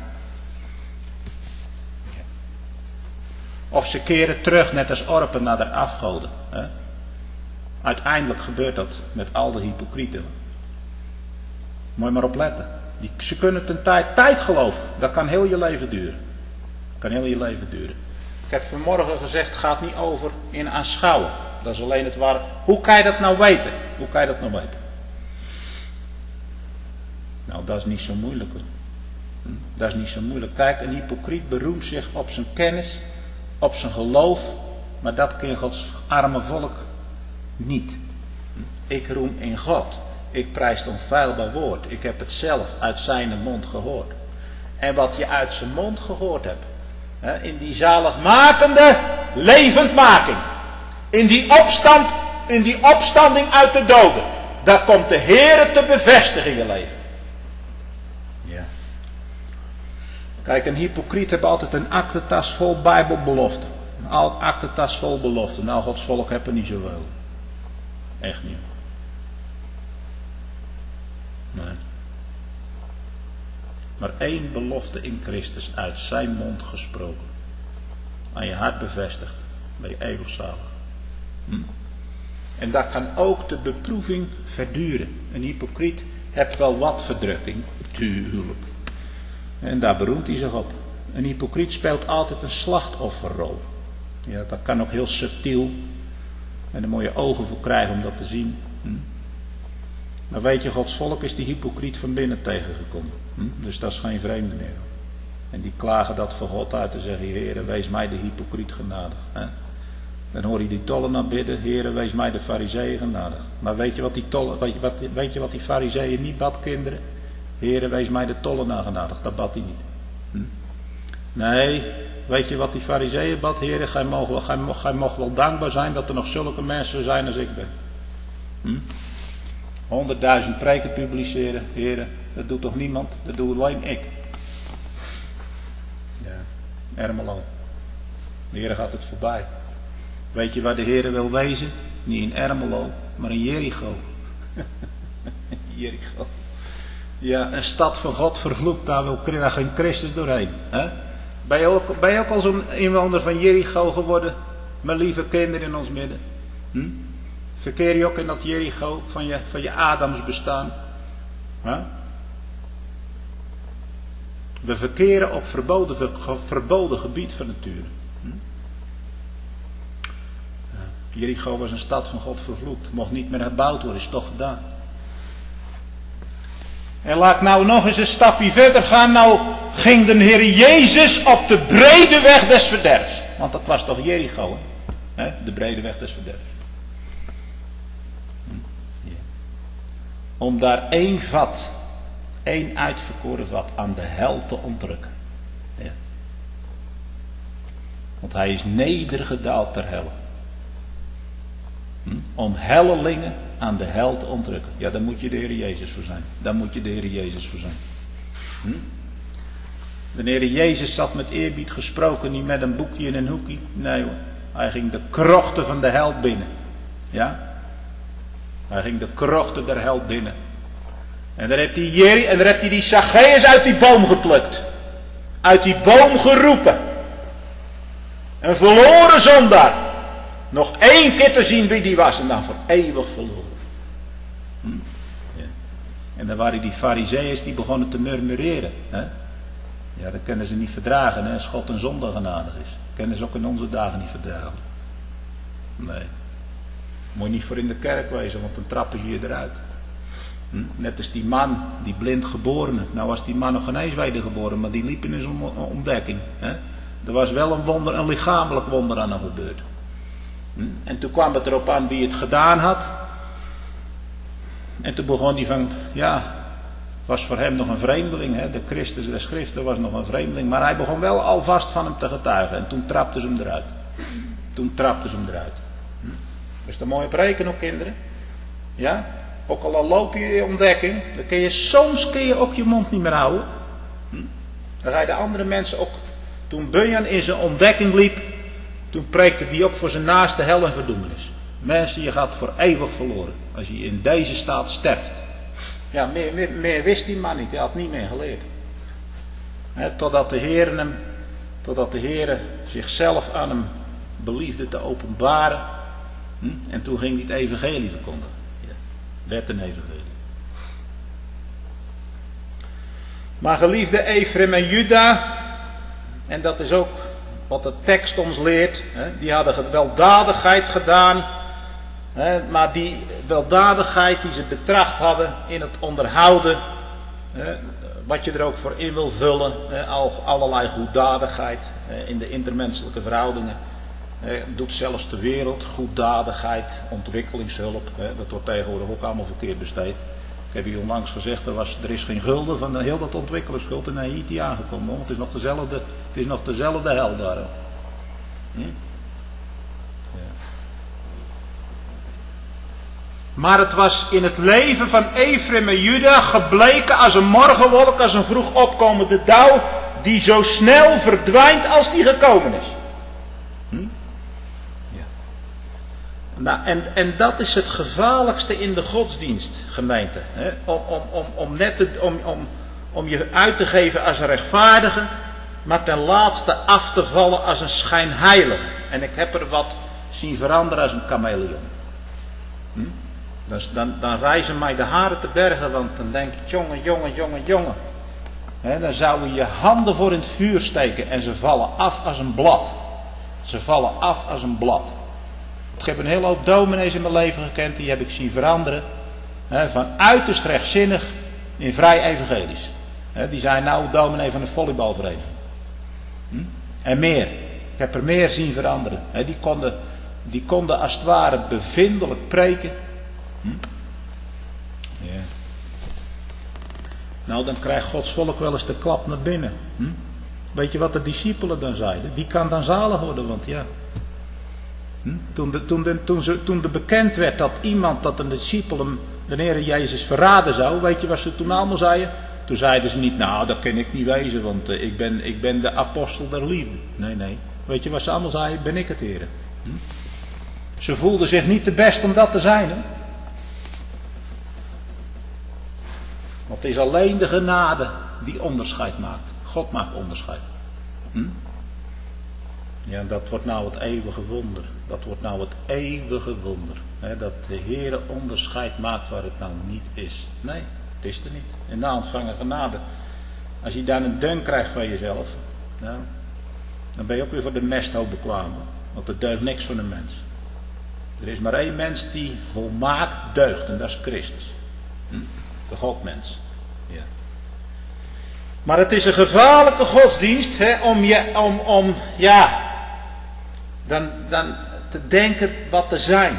Speaker 1: Of ze keren terug, net als Orpen, naar de afgoden. Uiteindelijk gebeurt dat met al de hypocrieten. Moet je maar opletten. Ze kunnen het een tijd geloven. Dat kan heel je leven duren. Ik heb vanmorgen gezegd, het gaat niet over in aanschouwen. Dat is alleen het ware. Hoe kan je dat nou weten? Nou, dat is niet zo moeilijk, hoor. Dat is niet zo moeilijk. Kijk, een hypocriet beroemt zich op zijn kennis, op zijn geloof, maar dat kent Gods arme volk niet. Ik roem in God. Ik prijs het onfeilbaar woord. Ik heb het zelf uit zijn mond gehoord. En wat je uit zijn mond gehoord hebt, in die zaligmakende levendmaking, in die opstanding uit de doden, daar komt de Heere te bevestigen in je leven. Ja. Kijk, een hypocriet heeft altijd een aktentas vol Bijbelbeloften. Een aktentas vol beloften. Nou, Gods volk heeft er niet zoveel. Echt niet. Nee. Maar één belofte in Christus uit zijn mond gesproken. Aan je hart bevestigd. Ben je eeuwig zalig. En dat kan ook de beproeving verduren. Een hypocriet heeft wel wat verdrukking. Tuurlijk. En daar beroemt hij zich op. Een hypocriet speelt altijd een slachtofferrol. Ja, dat kan ook heel subtiel. En daar moet je ogen voor krijgen om dat te zien. Maar weet je, Gods volk is die hypocriet van binnen tegengekomen. Dus dat is geen vreemde meer. En die klagen dat voor God uit en zeggen, Heere, wees mij de hypocriet genadig. Dan hoor je die tollenaar bidden, Heere, wees mij de farizeeën genadig. Maar weet je wat die farizeeën niet bad, kinderen? Heere, wees mij de tollenaar genadig. Dat bad hij niet. Nee, weet je wat die farizeeën bad? Heere, gij mag wel dankbaar zijn dat er nog zulke mensen zijn als ik ben. 100.000 preken publiceren, Heere, dat doet toch niemand? Dat doe alleen ik. Ja, Ermelo. De Heere gaat het voorbij. Weet je waar de Heere wil wezen? Niet in Ermelo, maar in Jericho. Jericho. Ja, een stad van God vervloekt, daar wil geen Christus doorheen. Ben je ook al zo'n inwoner van Jericho geworden? Mijn lieve kinderen in ons midden. Verkeer je ook in dat Jericho van je Adams bestaan? We verkeren op verboden gebied van nature. Jericho was een stad van God vervloekt. Mocht niet meer herbouwd worden, is toch gedaan. En laat nou nog eens een stapje verder gaan. Nou ging de Heer Jezus op de brede weg des verderfs. Want dat was toch Jericho, hè? De brede weg des verderfs. Om daar één uitverkoren vat aan de hel te ontrukken. Ja. Want hij is nedergedaald ter helle. Om hellelingen aan de hel te ontrukken. Ja, daar moet je de Heer Jezus voor zijn. De Heer Jezus zat met eerbied gesproken, niet met een boekje in een hoekje. Nee hoor. Hij ging de krochten van de hel binnen. Ja. Hij ging de krochten der hel binnen. En daar heeft hij die Zacchaeus uit die boom geplukt. Uit die boom geroepen. Een verloren zondaar. Nog 1 keer te zien wie die was en dan voor eeuwig verloren. Ja. En dan waren die farizeeërs die begonnen te murmureren. Hè? Ja, dat kunnen ze niet verdragen, hè, als God een zondaar genadig is. Dat kunnen ze ook in onze dagen niet verdragen. Nee. Moet je niet voor in de kerk wezen, want dan trappen ze je eruit. Net als die man, die blind geborene. Nou was die man nog geen eens wedergeboren, maar die liep in zijn ontdekking. Hè? Er was wel een wonder, een lichamelijk wonder aan hem gebeurd. En toen kwam het erop aan wie het gedaan had. En toen begon hij van, ja, was voor hem nog een vreemdeling. Hè? De Christus der Schriften was nog een vreemdeling. Maar hij begon wel alvast van hem te getuigen. En toen trapte ze hem eruit. Dat is de mooie preken ook, kinderen. Ja? Ook al loop je in ontdekking, dan kun je soms ook je mond niet meer houden. Dan ga je de andere mensen ook. Toen Bunyan in zijn ontdekking liep, toen preekte hij ook voor zijn naaste hel en verdoemenis. Mensen, je gaat voor eeuwig verloren als je in deze staat sterft. Ja, meer wist die man niet, hij had niet meer geleerd. Totdat de Heer zichzelf aan hem beliefde te openbaren. En toen ging hij het evangelie verkondigen. Werd een evangelie. Maar geliefde Efrem en Juda, en dat is ook wat de tekst ons leert, die hadden weldadigheid gedaan, maar die weldadigheid die ze betracht hadden in het onderhouden, wat je er ook voor in wil vullen, allerlei goeddadigheid in de intermenselijke verhoudingen. Doet zelfs de wereld, goeddadigheid, ontwikkelingshulp. Dat wordt tegenwoordig ook allemaal verkeerd besteed. Ik heb hier onlangs gezegd, er is geen gulden van heel dat ontwikkelingsschuld in Haiti aangekomen. Het is nog dezelfde hel daar. Ja. Maar het was in het leven van Efrem en Juda gebleken als een morgenwolk, als een vroeg opkomende dauw, die zo snel verdwijnt als die gekomen is. Nou, en dat is het gevaarlijkste in de godsdienst, gemeente. Hè? Om je uit te geven als een rechtvaardige, maar ten laatste af te vallen als een schijnheilige. En ik heb er wat zien veranderen als een chameleon. Dan rijzen mij de haren te bergen, want dan denk ik, jongen. Hè, dan zouden je handen voor in het vuur steken en ze vallen af als een blad. Ik heb een hele hoop dominees in mijn leven gekend, die heb ik zien veranderen. Van uiterst rechtzinnig in vrij evangelisch. Die zijn nou dominee van de volleybalvereniging. En meer. Ik heb er meer zien veranderen. Die konden als het ware bevindelijk preken. Ja. Nou, dan krijgt Gods volk wel eens de klap naar binnen. Weet je wat de discipelen dan zeiden? Die kan dan zalig worden, want ja. Toen er bekend werd dat een discipel hem, de Heer Jezus verraden zou, weet je wat ze toen allemaal zeiden? Toen zeiden ze niet, nou dat kan ik niet wezen, want ik ben de apostel der liefde. Nee. Weet je wat ze allemaal zeiden? Ben ik het, Heer. Ze voelden zich niet te best om dat te zijn. Hè? Want het is alleen de genade die onderscheid maakt. God maakt onderscheid. Ja, dat wordt nou het eeuwige wonder. Hè, dat de Heere onderscheid maakt waar het nou niet is. Nee, het is er niet. En na ontvangen genade. Als je daar een deun krijgt van jezelf. Nou, dan ben je ook weer voor de mesthoop bekwaam. Want er deugt niks van een mens. Er is maar één mens die volmaakt deugt. En dat is Christus. De Godmens. Ja. Maar het is een gevaarlijke godsdienst. Hè, dan te denken wat te zijn.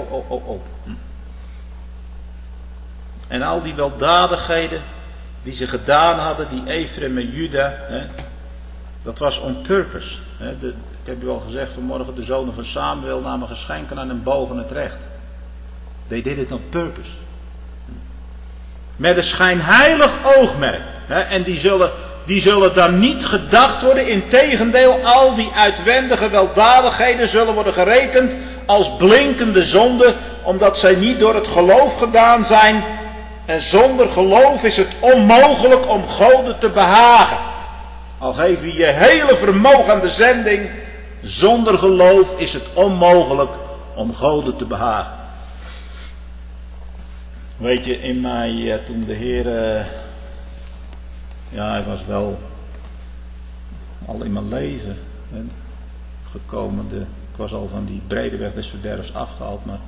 Speaker 1: En al die weldadigheden die ze gedaan hadden, die Efrem en Juda, dat was on purpose. Ik heb u al gezegd vanmorgen, de zonen van Samuel namen geschenken aan en bogen het recht. They did it on purpose. Met een schijnheilig oogmerk. En die zullen dan niet gedacht worden. Integendeel, al die uitwendige weldadigheden zullen worden gerekend als blinkende zonde, omdat zij niet door het geloof gedaan zijn En zonder geloof is het onmogelijk om God te behagen. Al geef je je hele vermogen aan de zending. Zonder geloof is het onmogelijk om God te behagen. Weet je, in mij toen de Heer... hij was wel al in mijn leven gekomen. Ik was al van die brede weg des verderfs afgehaald. Maar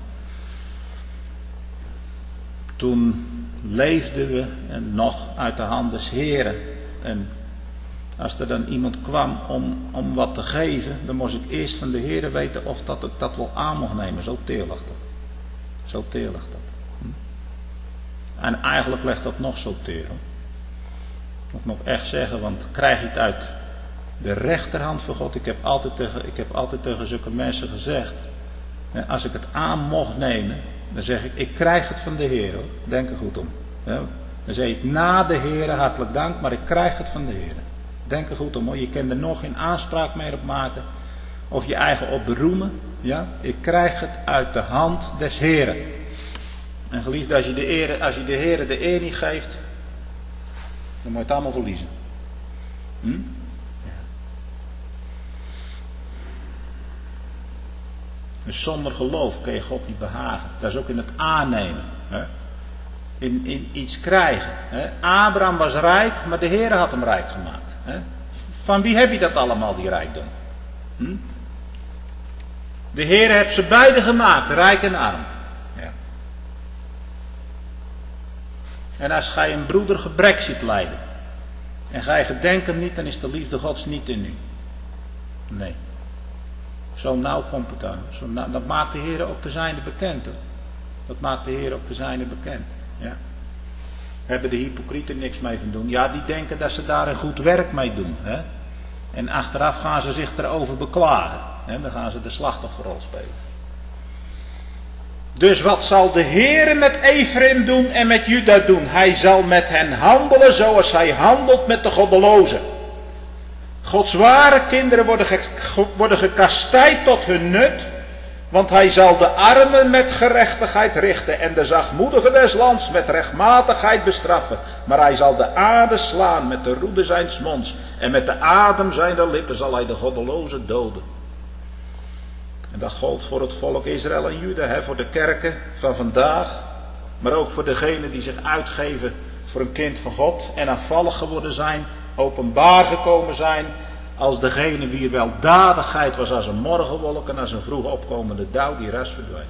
Speaker 1: toen leefden we en nog uit de hand des Heren. En als er dan iemand kwam om wat te geven, dan moest ik eerst van de Heere weten of dat ik dat wel aan mocht nemen. Zo teer lag dat. Zo teer lag dat. En eigenlijk legt dat nog zo teer. Moet ik nog echt zeggen, want krijg je het uit de rechterhand van God. Ik heb altijd tegen zulke mensen gezegd, als ik het aan mocht nemen, dan zeg ik krijg het van de Heer. Denk er goed om. Dan zeg ik na de Heer hartelijk dank, maar ik krijg het van de Heer. Denk er goed om hoor. Je kan er nog geen aanspraak meer op maken. Of je eigen op beroemen. Ja? Ik krijg het uit de hand des Heren. En geliefd, als je de Heer de eer niet geeft, dan moet je het allemaal verliezen. Ja. Dus zonder geloof kun je God niet behagen. Dat is ook in het aannemen. Hè? In iets krijgen. Hè? Abraham was rijk, maar de Heer had hem rijk gemaakt. Hè? Van wie heb je dat allemaal, die rijkdom? De Heer heeft ze beide gemaakt, rijk en arm. Ja. En als gij een broeder gebrek ziet lijden, en gij gedenkt hem niet, dan is de liefde Gods niet in u. Nee. Zo nauw komt het aan. Dat maakt de Heer ook de zijne bekend. Hoor. Dat maakt de Heer ook de zijne bekend. Ja. Hebben de hypocrieten niks mee van doen? Ja, die denken dat ze daar een goed werk mee doen. Hè? En achteraf gaan ze zich erover beklagen. Hè? Dan gaan ze de slachtofferrol spelen. Dus wat zal de Heer met Ephraim doen en met Juda doen? Hij zal met hen handelen zoals hij handelt met de goddelozen. Gods ware kinderen worden gekastijd tot hun nut. Want hij zal de armen met gerechtigheid richten en de zachtmoedigen des lands met rechtmatigheid bestraffen. Maar hij zal de aarde slaan met de roede zijns monds en met de adem zijner lippen zal hij de goddelozen doden. En dat gold voor het volk Israël en Juda, hè, voor de kerken van vandaag. Maar ook voor degenen die zich uitgeven voor een kind van God en aanvallig geworden zijn, openbaar gekomen zijn. Als degene wie weldadigheid was als een morgenwolk en als een vroeg opkomende dauw die ras verdwijnt.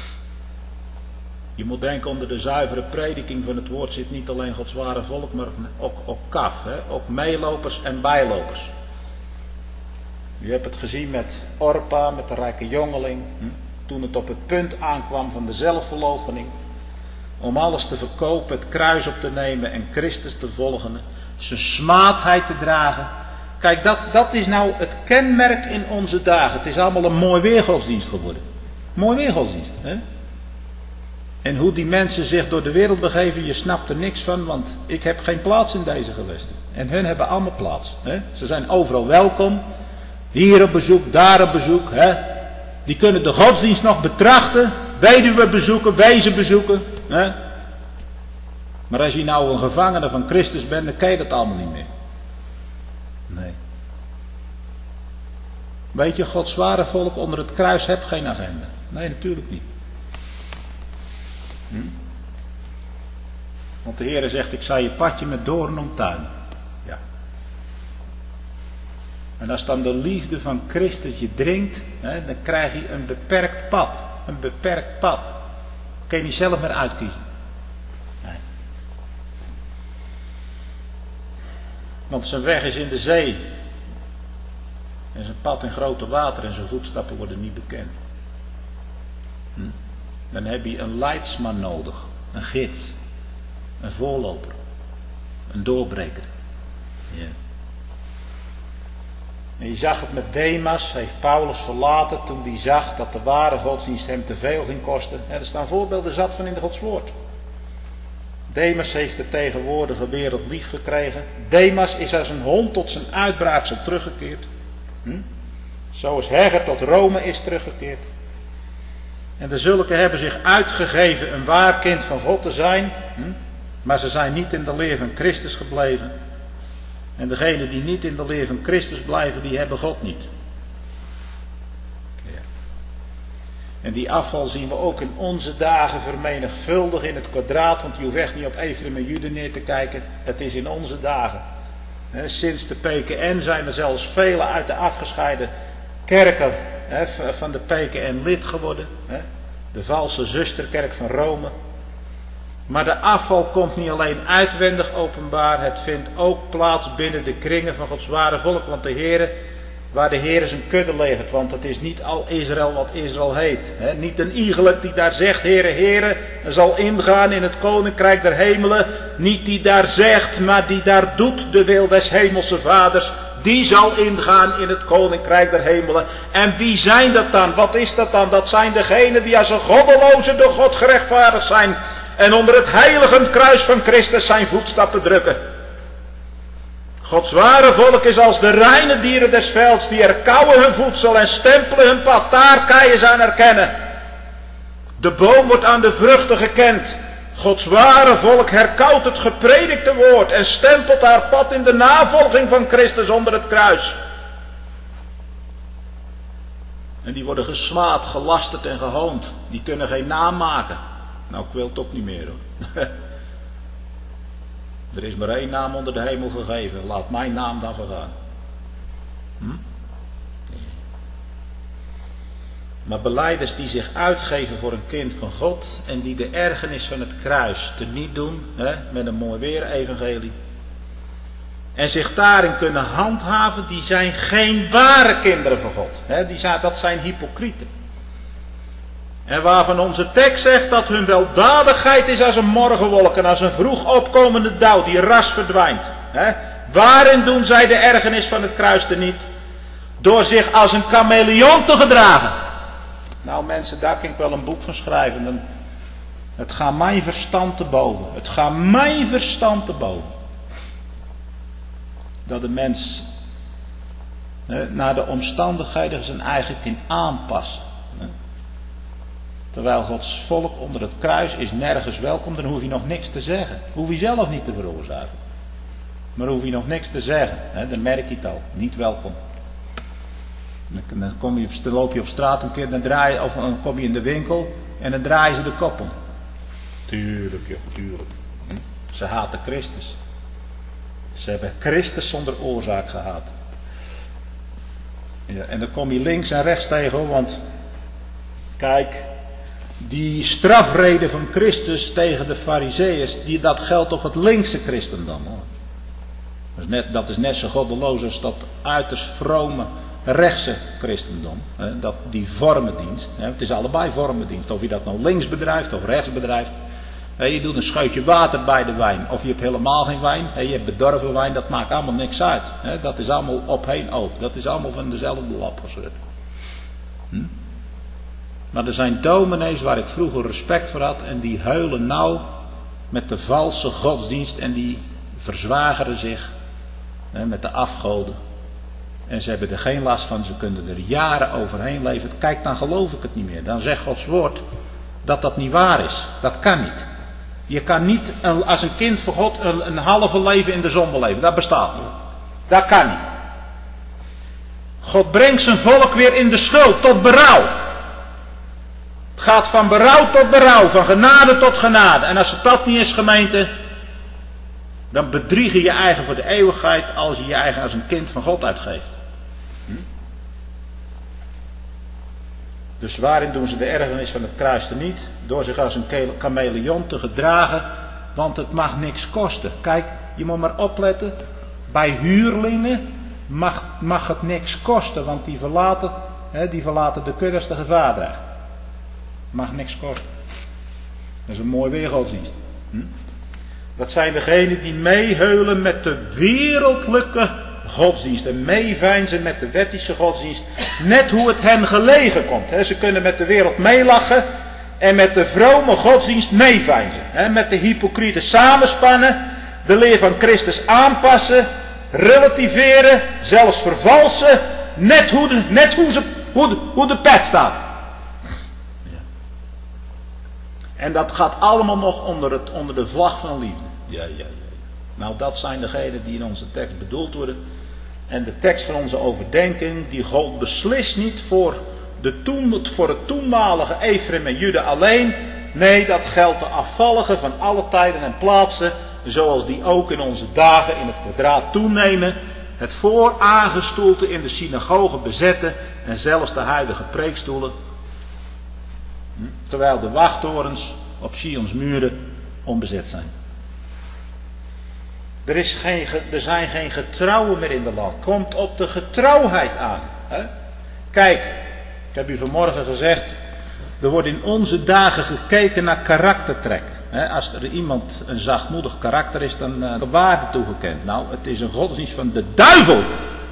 Speaker 1: Je moet denken, onder de zuivere prediking van het woord zit niet alleen Gods ware volk, maar ook kaf, hè? Ook meelopers en bijlopers. Je hebt het gezien met Orpa, met de rijke jongeling, toen het op het punt aankwam van de zelfverloochening, om alles te verkopen, het kruis op te nemen en Christus te volgen, zijn smaadheid te dragen. Kijk, dat is nou het kenmerk in onze dagen. Het is allemaal een mooi weergodsdienst geworden. Mooi weergodsdienst. Hè? En hoe die mensen zich door de wereld begeven, je snapt er niks van, want ik heb geen plaats in deze gewesten. En hun hebben allemaal plaats. Hè? Ze zijn overal welkom. Hier op bezoek, daar op bezoek. Hè? Die kunnen de godsdienst nog betrachten. Weduwe bezoeken, wezen bezoeken. Hè? Maar als je nou een gevangene van Christus bent, dan kan je dat allemaal niet meer. Nee. Weet je, Gods ware volk onder het kruis heeft geen agenda. Nee, natuurlijk niet. Want de Heer zegt, ik zal je padje met doornen omtuinen. Ja. En als dan de liefde van Christus je dringt, hè, dan krijg je een beperkt pad. Een beperkt pad. Kun je niet zelf meer uitkiezen. Nee. Want zijn weg is in de zee. En zijn pad in grote water en zijn voetstappen worden niet bekend. Dan heb je een leidsman nodig. Een gids. Een voorloper. Een doorbreker. Ja. En je zag het met Demas. Heeft Paulus verlaten toen hij zag dat de ware godsdienst hem te veel ging kosten. En er staan voorbeelden zat van in de Gods woord. Demas heeft de tegenwoordige wereld lief gekregen. Demas is als een hond tot zijn uitbraaksel teruggekeerd. Zoals Heger tot Rome is teruggekeerd. En de zulke hebben zich uitgegeven een waar kind van God te zijn. Maar ze zijn niet in de leer van Christus gebleven. En degenen die niet in de leer van Christus blijven, die hebben God niet. Ja. En die afval zien we ook in onze dagen vermenigvuldig in het kwadraat. Want je hoeft echt niet op Efrem en Jude neer te kijken. Het is in onze dagen. Sinds de PKN zijn er zelfs velen uit de afgescheiden kerken van de PKN lid geworden. De valse zusterkerk van Rome. Maar de afval komt niet alleen uitwendig openbaar. Het vindt ook plaats binnen de kringen van Gods ware volk. Want de Heere, waar de Heere zijn kudde legert. Want het is niet al Israël wat Israël heet. Niet een iegelijk die daar zegt, Heere, Heere, zal ingaan in het koninkrijk der hemelen. Niet die daar zegt, maar die daar doet de wil des hemelse vaders. Die zal ingaan in het koninkrijk der hemelen. En wie zijn dat dan? Wat is dat dan? Dat zijn degenen die als een goddeloze door God gerechtvaardigd zijn. En onder het heiligend kruis van Christus zijn voetstappen drukken. Gods ware volk is als de reine dieren des velds. Die herkauwen hun voedsel en stempelen hun pad. Daar kan je ze aan herkennen. De boom wordt aan de vruchten gekend. Gods ware volk herkauwt het gepredikte woord. En stempelt haar pad in de navolging van Christus onder het kruis. En die worden gesmaad, gelasterd en gehoond. Die kunnen geen naam maken. Nou, ik wil het ook niet meer hoor. Er is maar één naam onder de hemel gegeven. Laat mijn naam dan vergaan. Maar belijders die zich uitgeven voor een kind van God. En die de ergernis van het kruis teniet doen. Met een mooi weer evangelie. En zich daarin kunnen handhaven. Die zijn geen ware kinderen van God. Dat zijn hypocrieten. En waarvan onze tekst zegt dat hun weldadigheid is als een morgenwolk en als een vroeg opkomende dauw die ras verdwijnt. Waarin doen zij de ergernis van het kruis teniet? Door zich als een chameleon te gedragen. Nou mensen, daar kan ik wel een boek van schrijven. Het gaat mijn verstand te boven. Het gaat mijn verstand te boven. Dat de mens naar de omstandigheden zijn eigen kind aanpassen. Terwijl Gods volk onder het kruis is nergens welkom, dan hoef je nog niks te zeggen. Hoef je zelf niet te veroorzaken. Maar hoef je nog niks te zeggen. Dan merk je het al. Niet welkom. Dan loop je op straat een keer, dan kom je in de winkel en dan draaien ze de kop om. Tuurlijk, joh, tuurlijk. Ze haten Christus. Ze hebben Christus zonder oorzaak gehaat. Ja, en dan kom je links en rechts tegen, want kijk, die strafrede van Christus tegen de Farizeeërs, dat geldt op het linkse christendom. Hoor. Dat is net zo goddeloos als dat uiterst vrome rechtse christendom. Die vormendienst. Het is allebei vormendienst. Of je dat nou links bedrijft of rechts bedrijft. Je doet een scheutje water bij de wijn. Of je hebt helemaal geen wijn. Je hebt bedorven wijn. Dat maakt allemaal niks uit. Dat is allemaal opheen oop. Dat is allemaal van dezelfde lap. Maar er zijn dominees waar ik vroeger respect voor had. En die huilen nou met de valse godsdienst. En die verzwageren zich met de afgoden. En ze hebben er geen last van. Ze kunnen er jaren overheen leven. Kijk, dan geloof ik het niet meer. Dan zegt Gods woord dat dat niet waar is. Dat kan niet. Je kan niet als een kind van God een halve leven in de zon beleven. Dat bestaat niet. Dat kan niet. God brengt zijn volk weer in de schuld tot berouw. Het gaat van berouw tot berouw. Van genade tot genade. En als het dat niet is, gemeente, dan bedrieg je je eigen voor de eeuwigheid als je je eigen als een kind van God uitgeeft. Dus waarin doen ze de ergernis van het kruis teniet? Door zich als een chameleon te gedragen, want het mag niks kosten. Kijk, je moet maar opletten, bij huurlingen mag het niks kosten, want die verlaten de kudde als de gevaar dreigt. Mag niks kosten. Dat is een mooi weergodsdienst. Dat zijn degenen die meeheulen met de wereldlijke godsdienst. En meeveinzen met de wettische godsdienst. Net hoe het hen gelegen komt. Ze kunnen met de wereld meelachen. En met de vrome godsdienst meeveinzen. Met de hypocrieten samenspannen. De leer van Christus aanpassen. Relativeren. Zelfs vervalsen. Net hoe de pet staat. En dat gaat allemaal nog onder de vlag van liefde. Ja. Nou, dat zijn degenen die in onze tekst bedoeld worden. En de tekst van onze overdenking, die gold beslist niet voor het toenmalige Efraim en Juda alleen. Nee, dat geldt de afvalligen van alle tijden en plaatsen, zoals die ook in onze dagen in het kwadraat toenemen, het vooraangestoelte in de synagoge bezetten en zelfs de huidige preekstoelen, terwijl de wachttorens op Sions muren onbezet zijn. Er zijn geen getrouwen meer in de land. Komt op de getrouwheid aan. Hè? Kijk, ik heb u vanmorgen gezegd, er wordt in onze dagen gekeken naar karaktertrekken. Als er iemand een zachtmoedig karakter is, dan de waarde toegekend. Nou, het is een godsdienst van de duivel.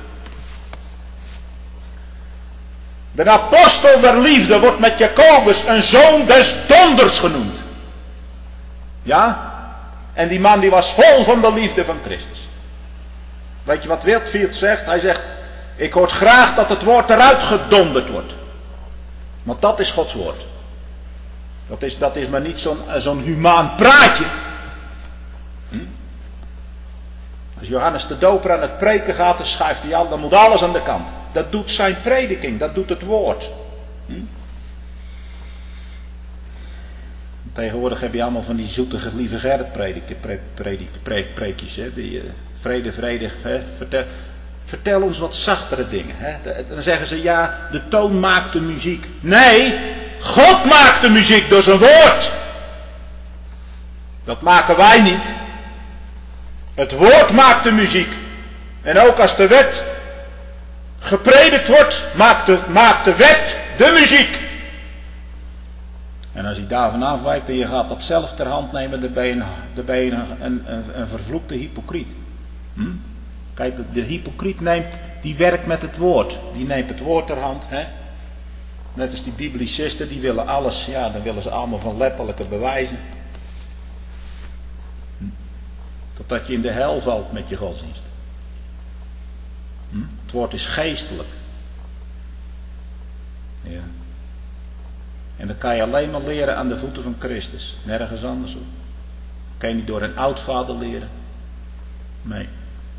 Speaker 1: De apostel der liefde wordt met Jacobus een zoon des donders genoemd. Ja? En die man die was vol van de liefde van Christus. Weet je wat Whitefield zegt? Hij zegt, ik hoor graag dat het woord eruit gedonderd wordt. Want dat is Gods woord. Dat is maar niet zo'n humaan praatje. Als Johannes de Doper aan het preken gaat, dan schuift hij dan moet alles aan de kant. Dat doet zijn prediking, dat doet het woord. Tegenwoordig heb je allemaal van die zoetige lieve Gerrit preekjes. Die vrede. Vertel ons wat zachtere dingen. Dan zeggen ze ja, de toon maakt de muziek. Nee, God maakt de muziek door zijn woord. Dat maken wij niet. Het woord maakt de muziek. En ook als de wet gepredikt wordt, maakt de wet de muziek. En als hij daarvan afwijkt en je gaat dat zelf ter hand nemen, dan ben je een vervloekte hypocriet. Kijk, de hypocriet die werkt met het woord. Die neemt het woord ter hand. Hè? Net als die biblicisten, die willen alles, ja, dan willen ze allemaal van letterlijke bewijzen. Totdat je in de hel valt met je godsdienst. Het woord is geestelijk. Ja. En dat kan je alleen maar leren aan de voeten van Christus. Nergens anders hoor. Kan je niet door een oudvader leren. Nee.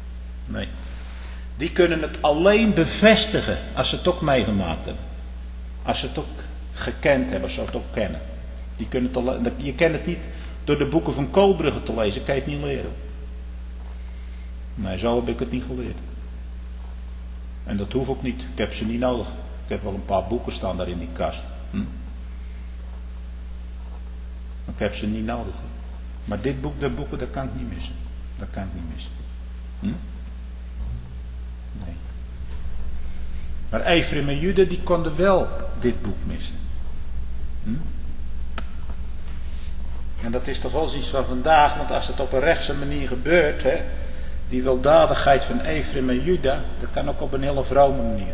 Speaker 1: Die kunnen het alleen bevestigen als ze het ook meegemaakt hebben. Als ze het ook gekend hebben, als ze het ook kennen. Je kent het niet door de boeken van Koolbrugge te lezen, kan je het niet leren. Nee, zo heb ik het niet geleerd. En dat hoeft ook niet, ik heb ze niet nodig. Ik heb wel een paar boeken staan daar in die kast. Ik heb ze niet nodig. Maar de boeken, dat kan ik niet missen. Dat kan ik niet missen. Nee. Maar Efraim en Juda, die konden wel dit boek missen. En dat is toch wel iets van vandaag, want als het op een rechtse manier gebeurt, hè, die weldadigheid van Efraim en Juda, dat kan ook op een hele vrome manier.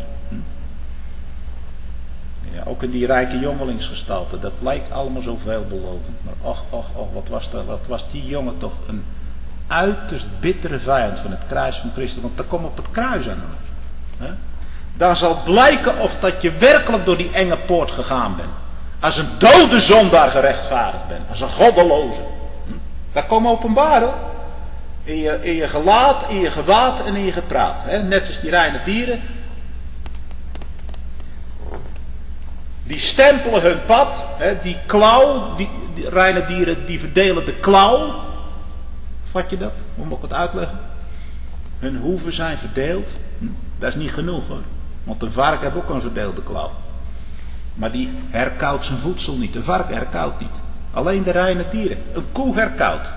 Speaker 1: Ja, ook in die rijke jongelingsgestalte, dat lijkt allemaal zo veelbelovend. Maar och, wat was die jongen toch een uiterst bittere vijand van het kruis van Christus. Want dat komt op het kruis aan. Hè? Daar zal blijken of dat je werkelijk door die enge poort gegaan bent. Als een dode zondaar gerechtvaardigd bent. Als een goddeloze. Dat komt openbaar hoor. In je gelaat, in je gewaad en in je gepraat. Hè? Net als die reine dieren. Die stempelen hun pad. Hè? Die klauw, die reine dieren die verdelen de klauw. Vat je dat? Hoe moet ik het uitleggen? Hun hoeven zijn verdeeld. Dat is niet genoeg hoor. Want een vark heeft ook een verdeelde klauw. Maar die herkauwt zijn voedsel niet. Een vark herkauwt niet. Alleen de reine dieren. Een koe herkauwt.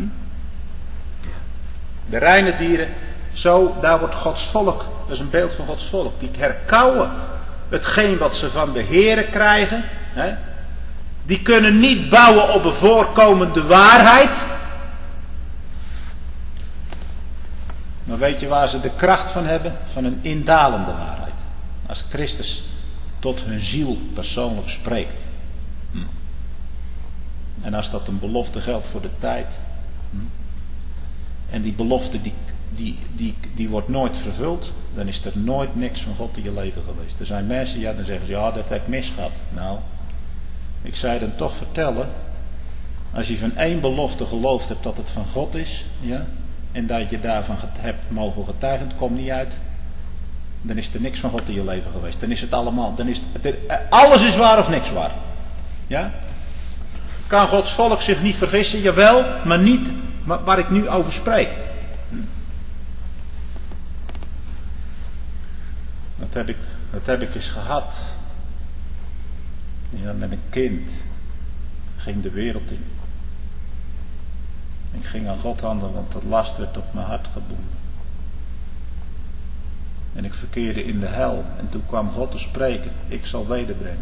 Speaker 1: De reine dieren. Zo, daar wordt Gods volk. Dat is een beeld van Gods volk. Die herkauwen hetgeen wat ze van de Here krijgen. Hè? Die kunnen niet bouwen op een voorkomende waarheid. Maar weet je waar ze de kracht van hebben? Van een indalende waarheid. Als Christus tot hun ziel persoonlijk spreekt. En als dat een belofte geldt voor de tijd. En die belofte die wordt nooit vervuld. Dan is er nooit niks van God in je leven geweest. Er zijn mensen, ja dan zeggen ze, ja dat heb ik misgehad. Nou, ik zou je dan toch vertellen. Als je van één belofte geloofd hebt dat het van God is, ja, en dat je daarvan hebt mogen getuigen, het komt niet uit, dan is er niks van God in je leven geweest. Dan is het allemaal, alles is waar of niks waar. Ja? Kan Gods volk zich niet vergissen? Jawel, maar niet waar ik nu over spreek. Dat heb ik eens gehad. Ja, met een kind ging de wereld in. Ik ging aan God handelen, want dat last werd op mijn hart gebonden. En ik verkeerde in de hel. En toen kwam God te spreken. Ik zal wederbrengen.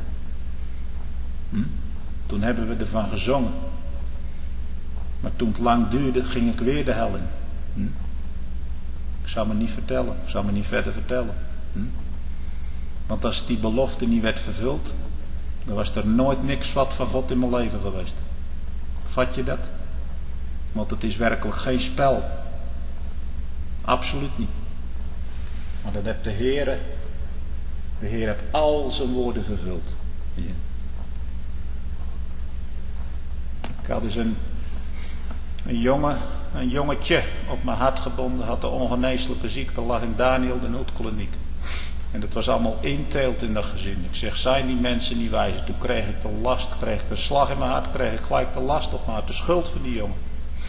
Speaker 1: Toen hebben we ervan gezongen. Maar toen het lang duurde, ging ik weer de hel in. Ik zou me niet vertellen. Ik zou me niet verder vertellen. Want als die belofte niet werd vervuld, dan was er nooit niks wat van God in mijn leven geweest. Vat je dat? Want het is werkelijk geen spel. Absoluut niet. Maar dat heeft de Heer heeft al zijn woorden vervuld. Ja. Ik had dus een jongetje op mijn hart gebonden, had de ongeneeslijke ziekte, lag in Daniel de noodkliniek. En dat was allemaal inteelt in dat gezin. Ik zeg, zijn die mensen niet wijs? Toen kreeg ik de last, kreeg ik de slag in mijn hart, kreeg ik gelijk de last op mijn hart, de schuld van die jongen.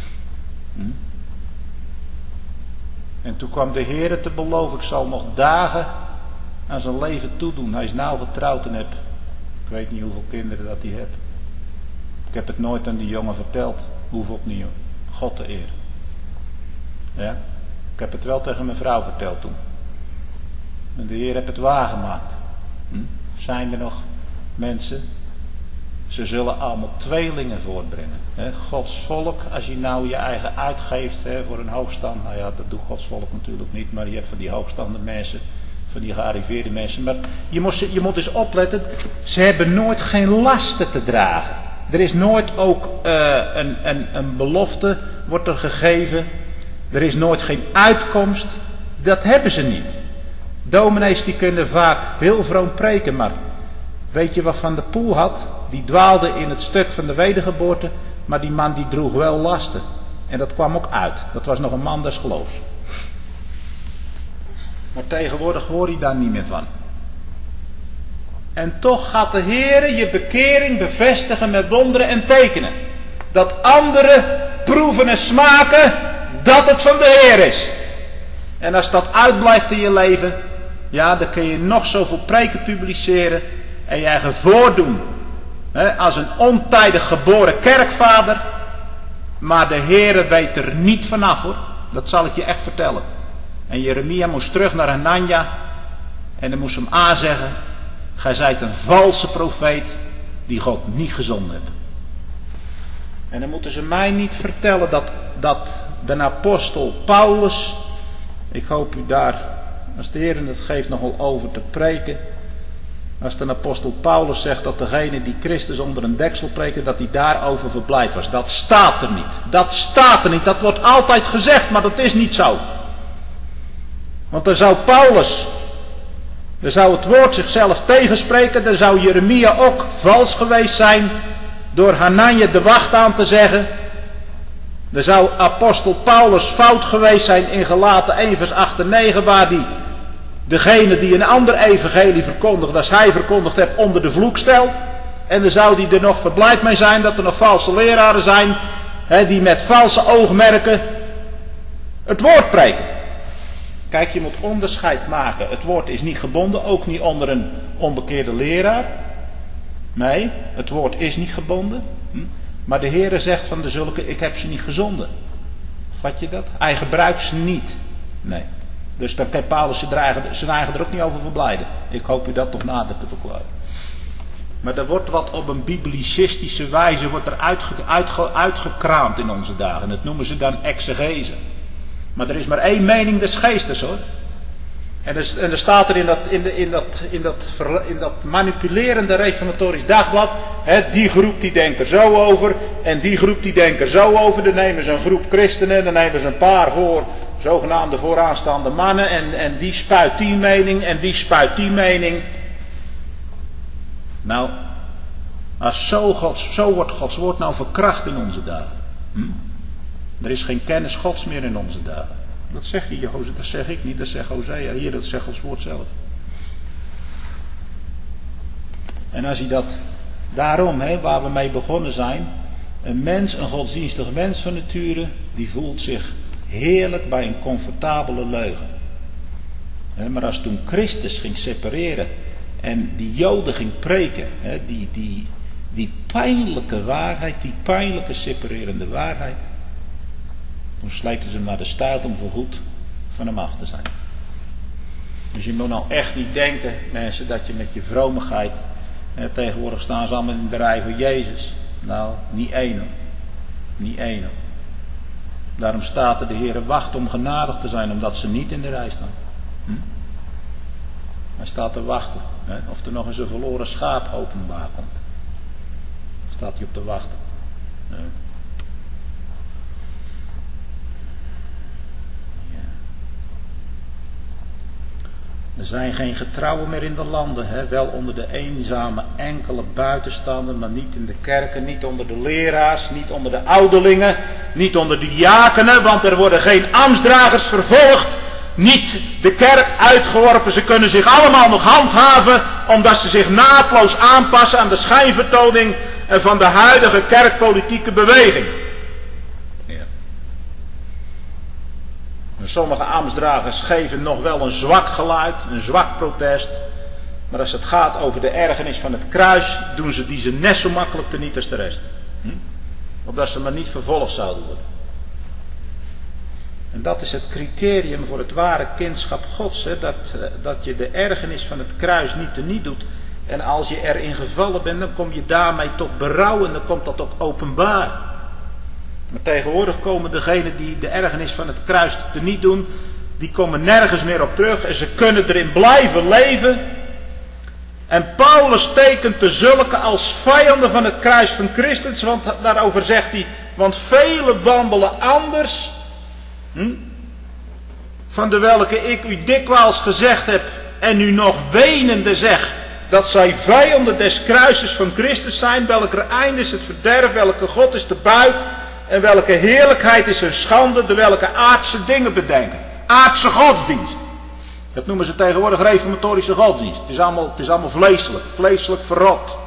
Speaker 1: En toen kwam de Heer te beloven, ik zal nog dagen aan zijn leven toedoen. Hij is nauw getrouwd en ik weet niet hoeveel kinderen dat hij heeft. Ik heb het nooit aan die jongen verteld. Hoef ook niet, hoor. God te eer. Ja? Ik heb het wel tegen mijn vrouw verteld toen. En de Heer heeft het waargemaakt. Zijn er nog mensen? Ze zullen allemaal tweelingen voortbrengen. Gods volk, als je nou je eigen uitgeeft voor een hoogstand. Nou ja, dat doet Gods volk natuurlijk niet. Maar je hebt van die hoogstaande mensen, van die gearriveerde mensen. Maar je moet dus opletten. Ze hebben nooit geen lasten te dragen. Er is nooit ook een belofte wordt er gegeven. Er is nooit geen uitkomst. Dat hebben ze niet. Dominees die kunnen vaak heel vroom preken, maar weet je wat Van der Poel had? Die dwaalde in het stuk van de wedergeboorte, maar die man die droeg wel lasten. En dat kwam ook uit. Dat was nog een man des geloofs. Maar tegenwoordig hoor je daar niet meer van. En toch gaat de Heer je bekering bevestigen met wonderen en tekenen. Dat anderen proeven en smaken dat het van de Heer is. En als dat uitblijft in je leven, ja, dan kun je nog zoveel preken publiceren en je eigen voordoen. Als een ontijdig geboren kerkvader. Maar de Heere weet er niet vanaf, hoor. Dat zal ik je echt vertellen. En Jeremia moest terug naar Hanania. En dan moest hem aanzeggen: gij zijt een valse profeet die God niet gezonden heeft. En dan moeten ze mij niet vertellen dat de apostel Paulus, ik hoop u daar, als de Heer het geeft, nogal over te preken. Als de apostel Paulus zegt dat degene die Christus onder een deksel preken, dat hij daarover verblijd was. Dat staat er niet. Dat staat er niet. Dat wordt altijd gezegd, maar dat is niet zo. Want dan zou Paulus, dan zou het woord zichzelf tegenspreken. Dan zou Jeremia ook vals geweest zijn door Hanania de wacht aan te zeggen. Dan zou apostel Paulus fout geweest zijn in Galaten 1 vers 8 en 9, waar die degene die een ander evangelie verkondigt als hij verkondigd hebt onder de vloek stelt. En dan zou die er nog verblijd mee zijn dat er nog valse leraren zijn, die met valse oogmerken het woord preken. Kijk, je moet onderscheid maken. Het woord is niet gebonden, ook niet onder een onbekeerde leraar. Nee, het woord is niet gebonden. Maar de Heere zegt van de zulke, ik heb ze niet gezonden. Vat je dat? Hij gebruikt ze niet. Nee. Dus dan kan Paulus zijn eigen er ook niet over verblijden. Ik hoop u dat nog nader te verklaren. Maar er wordt wat op een biblicistische wijze wordt er uitgekraamd in onze dagen. Dat noemen ze dan exegese. Maar er is maar één mening des geestes, hoor. En er staat er in dat manipulerende reformatorisch dagblad, die groep die denkt er zo over en die groep die denkt er zo over. Dan nemen ze een groep christenen, dan nemen ze een paar zogenaamde vooraanstaande mannen en die spuit die mening en die spuit die mening. Nou, Als zo wordt Gods woord nou verkracht in onze dagen. Er is geen kennis Gods meer in onze dagen. Dat zegt hij, dat zeg ik niet, dat zegt Hosea. Hier, dat zegt Gods woord zelf. En als hij dat, daarom, waar we mee begonnen zijn, een godsdienstig mens van nature, die voelt zich heerlijk bij een comfortabele leugen. Maar als toen Christus ging separeren en die Joden ging preken, die pijnlijke waarheid, die pijnlijke separerende waarheid, toen sleepten ze hem naar de stuit om voorgoed van hem af te zijn. Dus je moet nou echt niet denken, mensen, dat je met je vromigheid, tegenwoordig staan ze allemaal in de rij voor Jezus. Nou, niet één hoor. Niet één hoor. Daarom staat er, de Heer wacht om genadig te zijn, omdat ze niet in de rij staan. Hij staat te wachten. Of er nog eens een verloren schaap openbaar komt. Staat hij op te wachten. Er zijn geen getrouwen meer in de landen, wel onder de eenzame enkele buitenstanden, maar niet in de kerken, niet onder de leraars, niet onder de ouderlingen, niet onder de diakenen, want er worden geen ambtsdragers vervolgd, niet de kerk uitgeworpen. Ze kunnen zich allemaal nog handhaven, omdat ze zich naadloos aanpassen aan de schijnvertoning van de huidige kerkpolitieke beweging. Sommige ambtsdragers geven nog wel een zwak geluid, een zwak protest. Maar als het gaat over de ergernis van het kruis, doen ze die net zo makkelijk teniet als de rest. Opdat ze maar niet vervolgd zouden worden. En dat is het criterium voor het ware kindschap Gods. Dat je de ergernis van het kruis niet teniet doet. En als je erin gevallen bent, dan kom je daarmee tot berouw en dan komt dat ook openbaar. Maar tegenwoordig komen degenen die de ergernis van het kruis teniet doen, die komen nergens meer op terug en ze kunnen erin blijven leven. En Paulus tekent de zulke als vijanden van het kruis van Christus, want daarover zegt hij, want velen wandelen anders, van de welke ik u dikwijls gezegd heb en u nog wenende zeg, dat zij vijanden des kruises van Christus zijn, welker einde is het verderf, welke God is de buik, en welke heerlijkheid is hun schande, de welke aardse dingen bedenken. Aardse godsdienst. Dat noemen ze tegenwoordig reformatorische godsdienst. Het is allemaal vleeselijk verrot.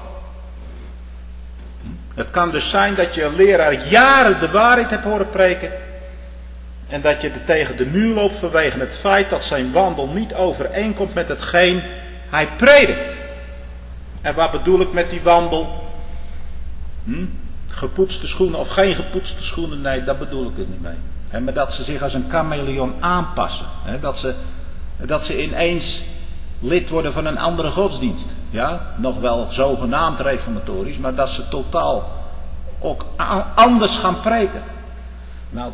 Speaker 1: Het kan dus zijn dat je een leraar jaren de waarheid hebt horen preken. En dat je er tegen de muur loopt vanwege het feit dat zijn wandel niet overeenkomt met hetgeen hij predikt. En wat bedoel ik met die wandel? Gepoetste schoenen of geen gepoetste schoenen, nee, dat bedoel ik er niet mee. Maar dat ze zich als een chameleon aanpassen. Dat ze ineens lid worden van een andere godsdienst. Ja, nog wel zogenaamd reformatorisch, maar dat ze totaal ook anders gaan preken. Nou,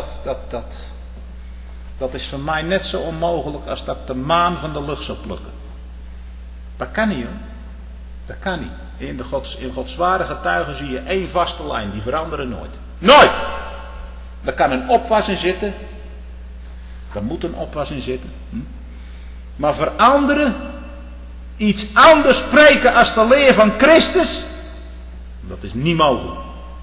Speaker 1: dat is voor mij net zo onmogelijk als dat de maan van de lucht zou plukken. Dat kan niet hoor. Dat kan niet. In Gods ware getuigen zie je één vaste lijn, die veranderen nooit. Nooit! Daar kan een opwas in zitten. Daar moet een opwas in zitten. Maar veranderen, iets anders spreken als de leer van Christus, dat is niet mogelijk.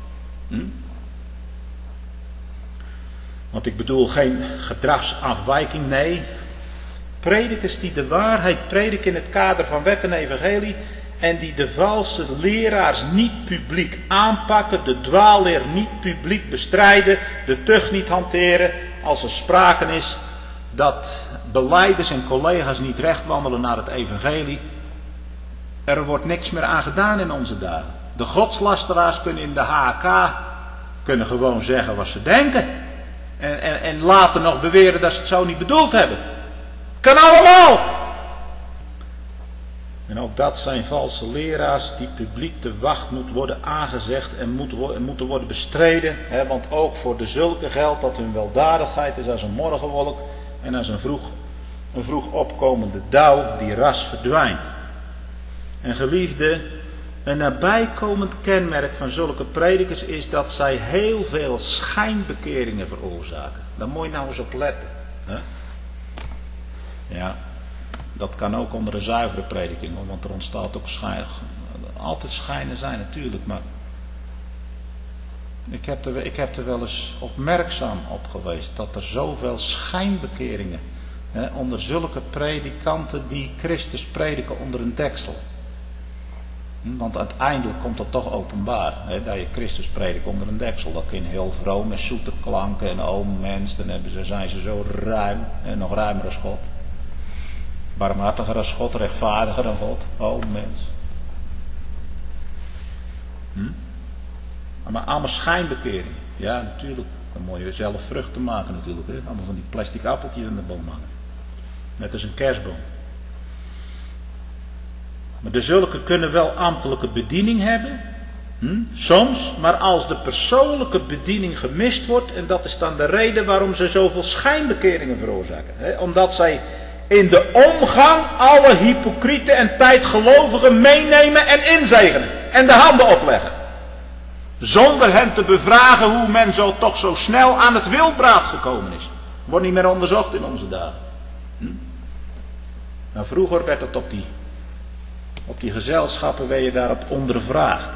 Speaker 1: Want ik bedoel geen gedragsafwijking, nee. Predikers die de waarheid prediken in het kader van wet en evangelie, en die de valse leraars niet publiek aanpakken, de dwaalleer niet publiek bestrijden, de tucht niet hanteren, als er sprake is dat belijders en collega's niet recht wandelen naar het evangelie. Er wordt niks meer aan gedaan in onze dagen. De godslasteraars kunnen in de HK gewoon zeggen wat ze denken. En later nog beweren dat ze het zo niet bedoeld hebben. Kan allemaal! En ook dat zijn valse leraars die publiek te wacht moet worden aangezegd en moeten worden bestreden. Want ook voor de zulke geldt dat hun weldadigheid is als een morgenwolk en als een vroeg opkomende dauw die ras verdwijnt. En geliefde, een nabijkomend kenmerk van zulke predikers is dat zij heel veel schijnbekeringen veroorzaken. Daar moet je nou eens op letten. Ja. Dat kan ook onder een zuivere prediking, want er ontstaat ook altijd schijnen zijn natuurlijk, maar ik heb er wel eens opmerkzaam op geweest dat er zoveel schijnbekeringen onder zulke predikanten die Christus prediken onder een deksel. Want uiteindelijk komt dat toch openbaar. Dat je Christus predikt onder een deksel. Dat kan heel vroom en zoete klanken. En mens, dan zijn ze zo ruim. En nog ruimer als God. Barmhartiger als God, rechtvaardiger dan God. Mens. Maar allemaal schijnbekeringen. Ja, natuurlijk. Dan moet je zelf vruchten maken natuurlijk. Allemaal van die plastic appeltjes aan de boom hangen. Net als een kerstboom. Maar de zulke kunnen wel ambtelijke bediening hebben. Soms. Maar als de persoonlijke bediening gemist wordt. En dat is dan de reden waarom ze zoveel schijnbekeringen veroorzaken. Omdat zij in de omgang alle hypocrieten en tijdgelovigen meenemen en inzegenen. En de handen opleggen. Zonder hen te bevragen hoe men zo toch zo snel aan het wildbraad gekomen is. Wordt niet meer onderzocht in onze dagen. Nou, vroeger werd het op die gezelschappen werd je daarop ondervraagd.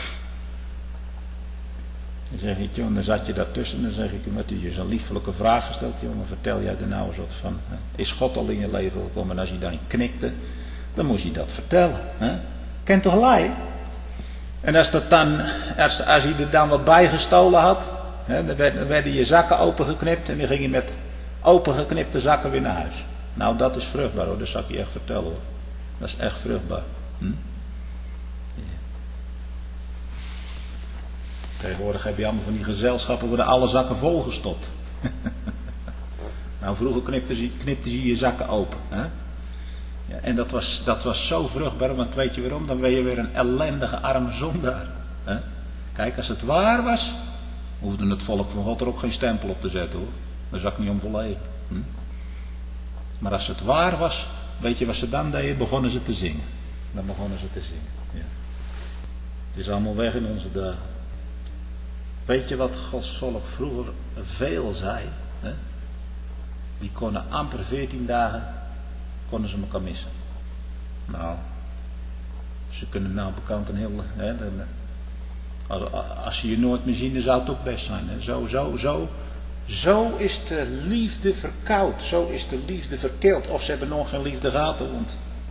Speaker 1: Dan zeg ik, joh, dan zat je daartussen en dan zeg ik, omdat je zo'n liefelijke vraag gesteld, jongen, vertel jij er nou eens wat van. Hè? Is God al in je leven gekomen? En als hij dan knikte, dan moest hij dat vertellen. Hè? Ken toch gelijk? En als hij er dan wat bij gestolen had, hè, dan werden je zakken opengeknipt en dan ging je met opengeknipte zakken weer naar huis. Nou, dat is vruchtbaar hoor, dat zal ik je echt vertellen hoor. Dat is echt vruchtbaar. Ja. Tegenwoordig heb je allemaal van die gezelschappen worden alle zakken volgestopt. Nou, vroeger knipte ze je zakken open. Hè? Ja, en dat was zo vruchtbaar, want weet je waarom? Dan ben je weer een ellendige arme zondaar. Hè? Kijk, als het waar was, hoefde het volk van God er ook geen stempel op te zetten hoor. Daar zat ik niet om volledig. Maar als het waar was, weet je wat ze dan deden? Begonnen ze te zingen. Dan begonnen ze te zingen. Ja. Het is allemaal weg in onze dagen. Weet je wat Gods volk vroeger veel zei? Hè? Die konden amper 14 dagen konden ze elkaar missen. Nou, ze kunnen nou bekend een heel... Hè, als ze je nooit meer zien, dan zou het ook best zijn. Hè? Zo is de liefde verkoud. Zo is de liefde verkeeld. Of ze hebben nog geen liefde gehad. Want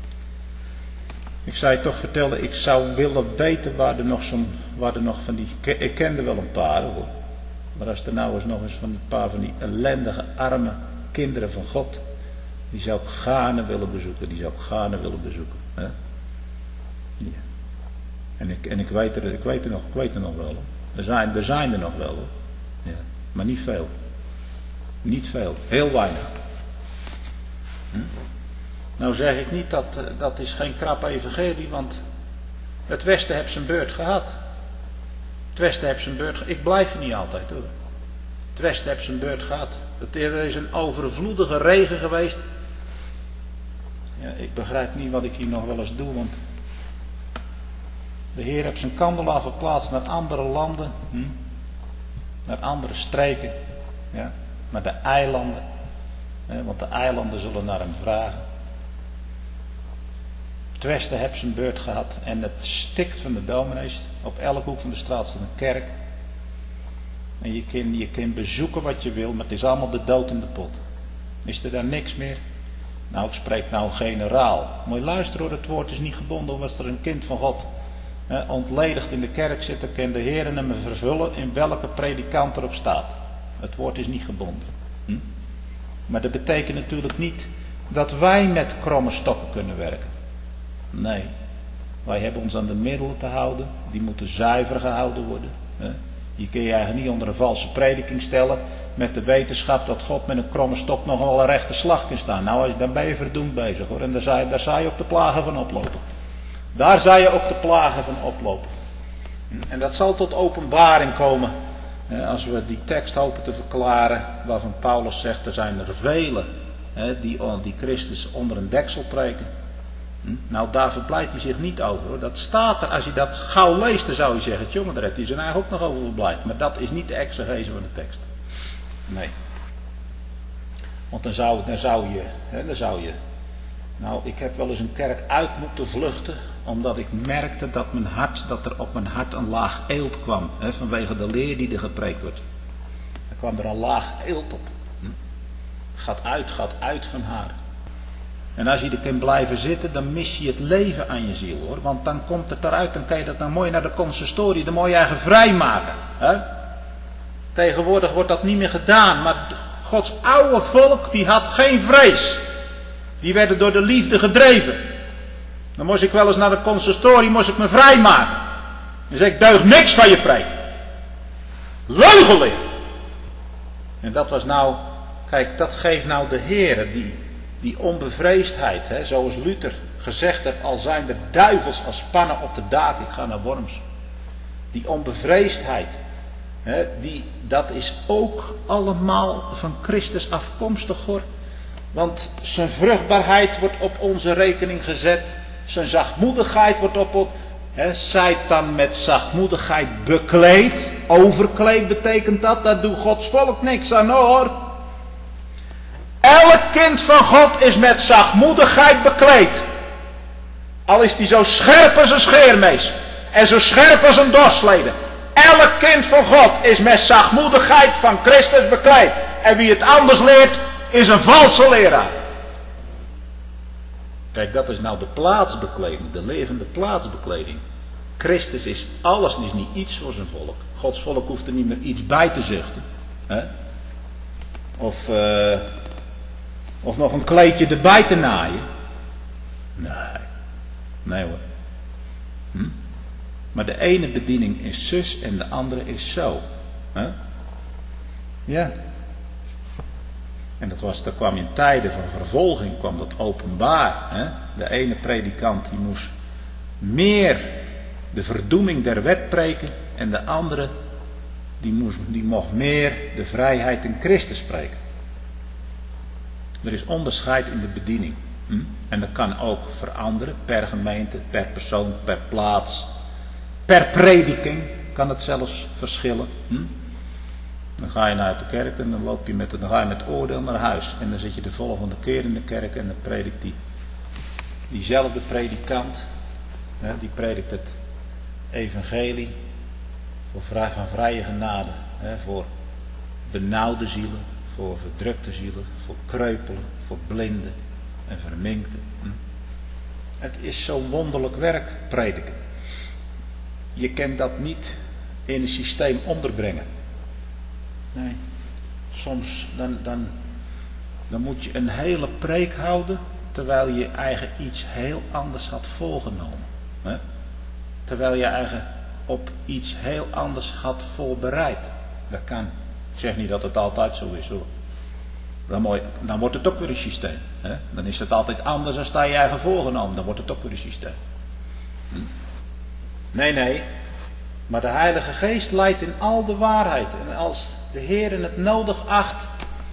Speaker 1: ik zou je toch vertellen, ik zou willen weten waar er nog van die... Ik kende wel een paar hoor. Maar als er nou eens nog eens van een paar van die ellendige, arme kinderen van God... Die zou ik gaarne willen bezoeken. Hè? Ja. En ik weet er nog wel. Er zijn er nog wel hoor. Ja. Maar niet veel. Niet veel. Heel weinig. Nou zeg ik niet dat is geen krap evangelie, want het Westen heeft zijn beurt gehad. Ik blijf er niet altijd hoor. Het Westen heeft zijn beurt gehad. Er is een overvloedige regen geweest. Ja, ik begrijp niet wat ik hier nog wel eens doe, want de Heer heeft zijn kandelaar verplaatst naar andere landen, naar andere streken, ja, naar de eilanden, want de eilanden zullen naar hem vragen. Het Westen heeft zijn beurt gehad en het stikt van de dominees. Op elke hoek van de straat staat een kerk. En je kunt bezoeken wat je wil, maar het is allemaal de dood in de pot. Is er daar niks meer? Nou, ik spreek nou generaal. Moet je luisteren hoor, het woord is niet gebonden. Als er een kind van God ontledigd in de kerk zit, dan kan de Heer hem vervullen in welke predikant erop staat. Het woord is niet gebonden. Maar dat betekent natuurlijk niet dat wij met kromme stokken kunnen werken. Nee, wij hebben ons aan de middelen te houden. Die moeten zuiver gehouden worden. Je kun je eigenlijk niet onder een valse prediking stellen met de wetenschap dat God met een kromme stok nog wel een rechte slag kan staan. Nou, dan ben je verdoemd bezig hoor. En daar zou je ook de plagen van oplopen. Daar zou je ook de plagen van oplopen. En dat zal tot openbaring komen. Als we die tekst hopen te verklaren. Waarvan Paulus zegt, er zijn er velen die Christus onder een deksel preken. Nou, daar verblijdt hij zich niet over hoor. Dat staat er, als je dat gauw leest, dan zou je zeggen, jongen, daar heeft hij zijn eigen ook nog over verblijd. Maar dat is niet de exegese van de tekst. Nee. Want dan zou je Nou, ik heb wel eens een kerk uit moeten vluchten, omdat ik merkte dat er op mijn hart een laag eelt kwam. Vanwege de leer die er gepreekt wordt. Er kwam er een laag eelt op. Gaat uit van haar. En als je er kan blijven zitten, dan mis je het leven aan je ziel, hoor. Want dan komt het eruit, dan kan je dat dan mooi naar de consistorie, dan mooi je eigen vrijmaken. Hè? Tegenwoordig wordt dat niet meer gedaan, maar Gods oude volk, die had geen vrees. Die werden door de liefde gedreven. Dan moest ik wel eens naar de consistorie, moest ik me vrijmaken. Dan zei ik, deug niks van je preek. Leugenleer. En dat was nou, kijk, dat geeft nou de Heere, die onbevreesdheid, hè, zoals Luther gezegd heeft, al zijn de duivels als pannen op de daad, ik ga naar Worms. Die onbevreesdheid, hè, dat is ook allemaal van Christus afkomstig, hoor. Want zijn vruchtbaarheid wordt op onze rekening gezet, zijn zachtmoedigheid wordt op ons. Zijt dan met zachtmoedigheid bekleed, overkleed betekent dat, daar doet Gods volk niks aan, hoor. Elk kind van God is met zachtmoedigheid bekleed. Al is die zo scherp als een scheermes en zo scherp als een dorsleden. Elk kind van God is met zachtmoedigheid van Christus bekleed. En wie het anders leert, is een valse leraar. Kijk, dat is nou de plaatsbekleding, de levende plaatsbekleding. Christus is alles en is niet iets voor zijn volk. Gods volk hoeft er niet meer iets bij te zuchten. Hè? Of nog een kleedje erbij te naaien. Nee hoor. Maar de ene bediening is zus en de andere is zo. Hè? Ja. En dat kwam in tijden van vervolging, kwam dat openbaar. Hè? De ene predikant die moest meer de verdoeming der wet preken. En de andere die mocht meer de vrijheid in Christus spreken. Er is onderscheid in de bediening. En dat kan ook veranderen per gemeente, per persoon, per plaats. Per prediking kan het zelfs verschillen. Dan ga je naar de kerk en dan ga je met oordeel naar huis. En dan zit je de volgende keer in de kerk en dan predikt diezelfde predikant. Die predikt het evangelie van vrije genade. Voor benauwde zielen, voor verdrukte zielen, voor kreupelen, voor blinden en verminkten. Het is zo'n wonderlijk werk, prediken. Je kan dat niet in een systeem onderbrengen. Nee, soms dan moet je een hele preek houden, terwijl je eigen iets heel anders had voorgenomen. Hè? Terwijl je eigen op iets heel anders had voorbereid. Dat kan. Ik zeg niet dat het altijd zo is, hoor. Dan wordt het ook weer een systeem. Hè? Dan is het altijd anders dan sta je eigen voorgenomen. Dan wordt het ook weer een systeem. Nee. Maar de Heilige Geest leidt in al de waarheid. En als de Heer het nodig acht.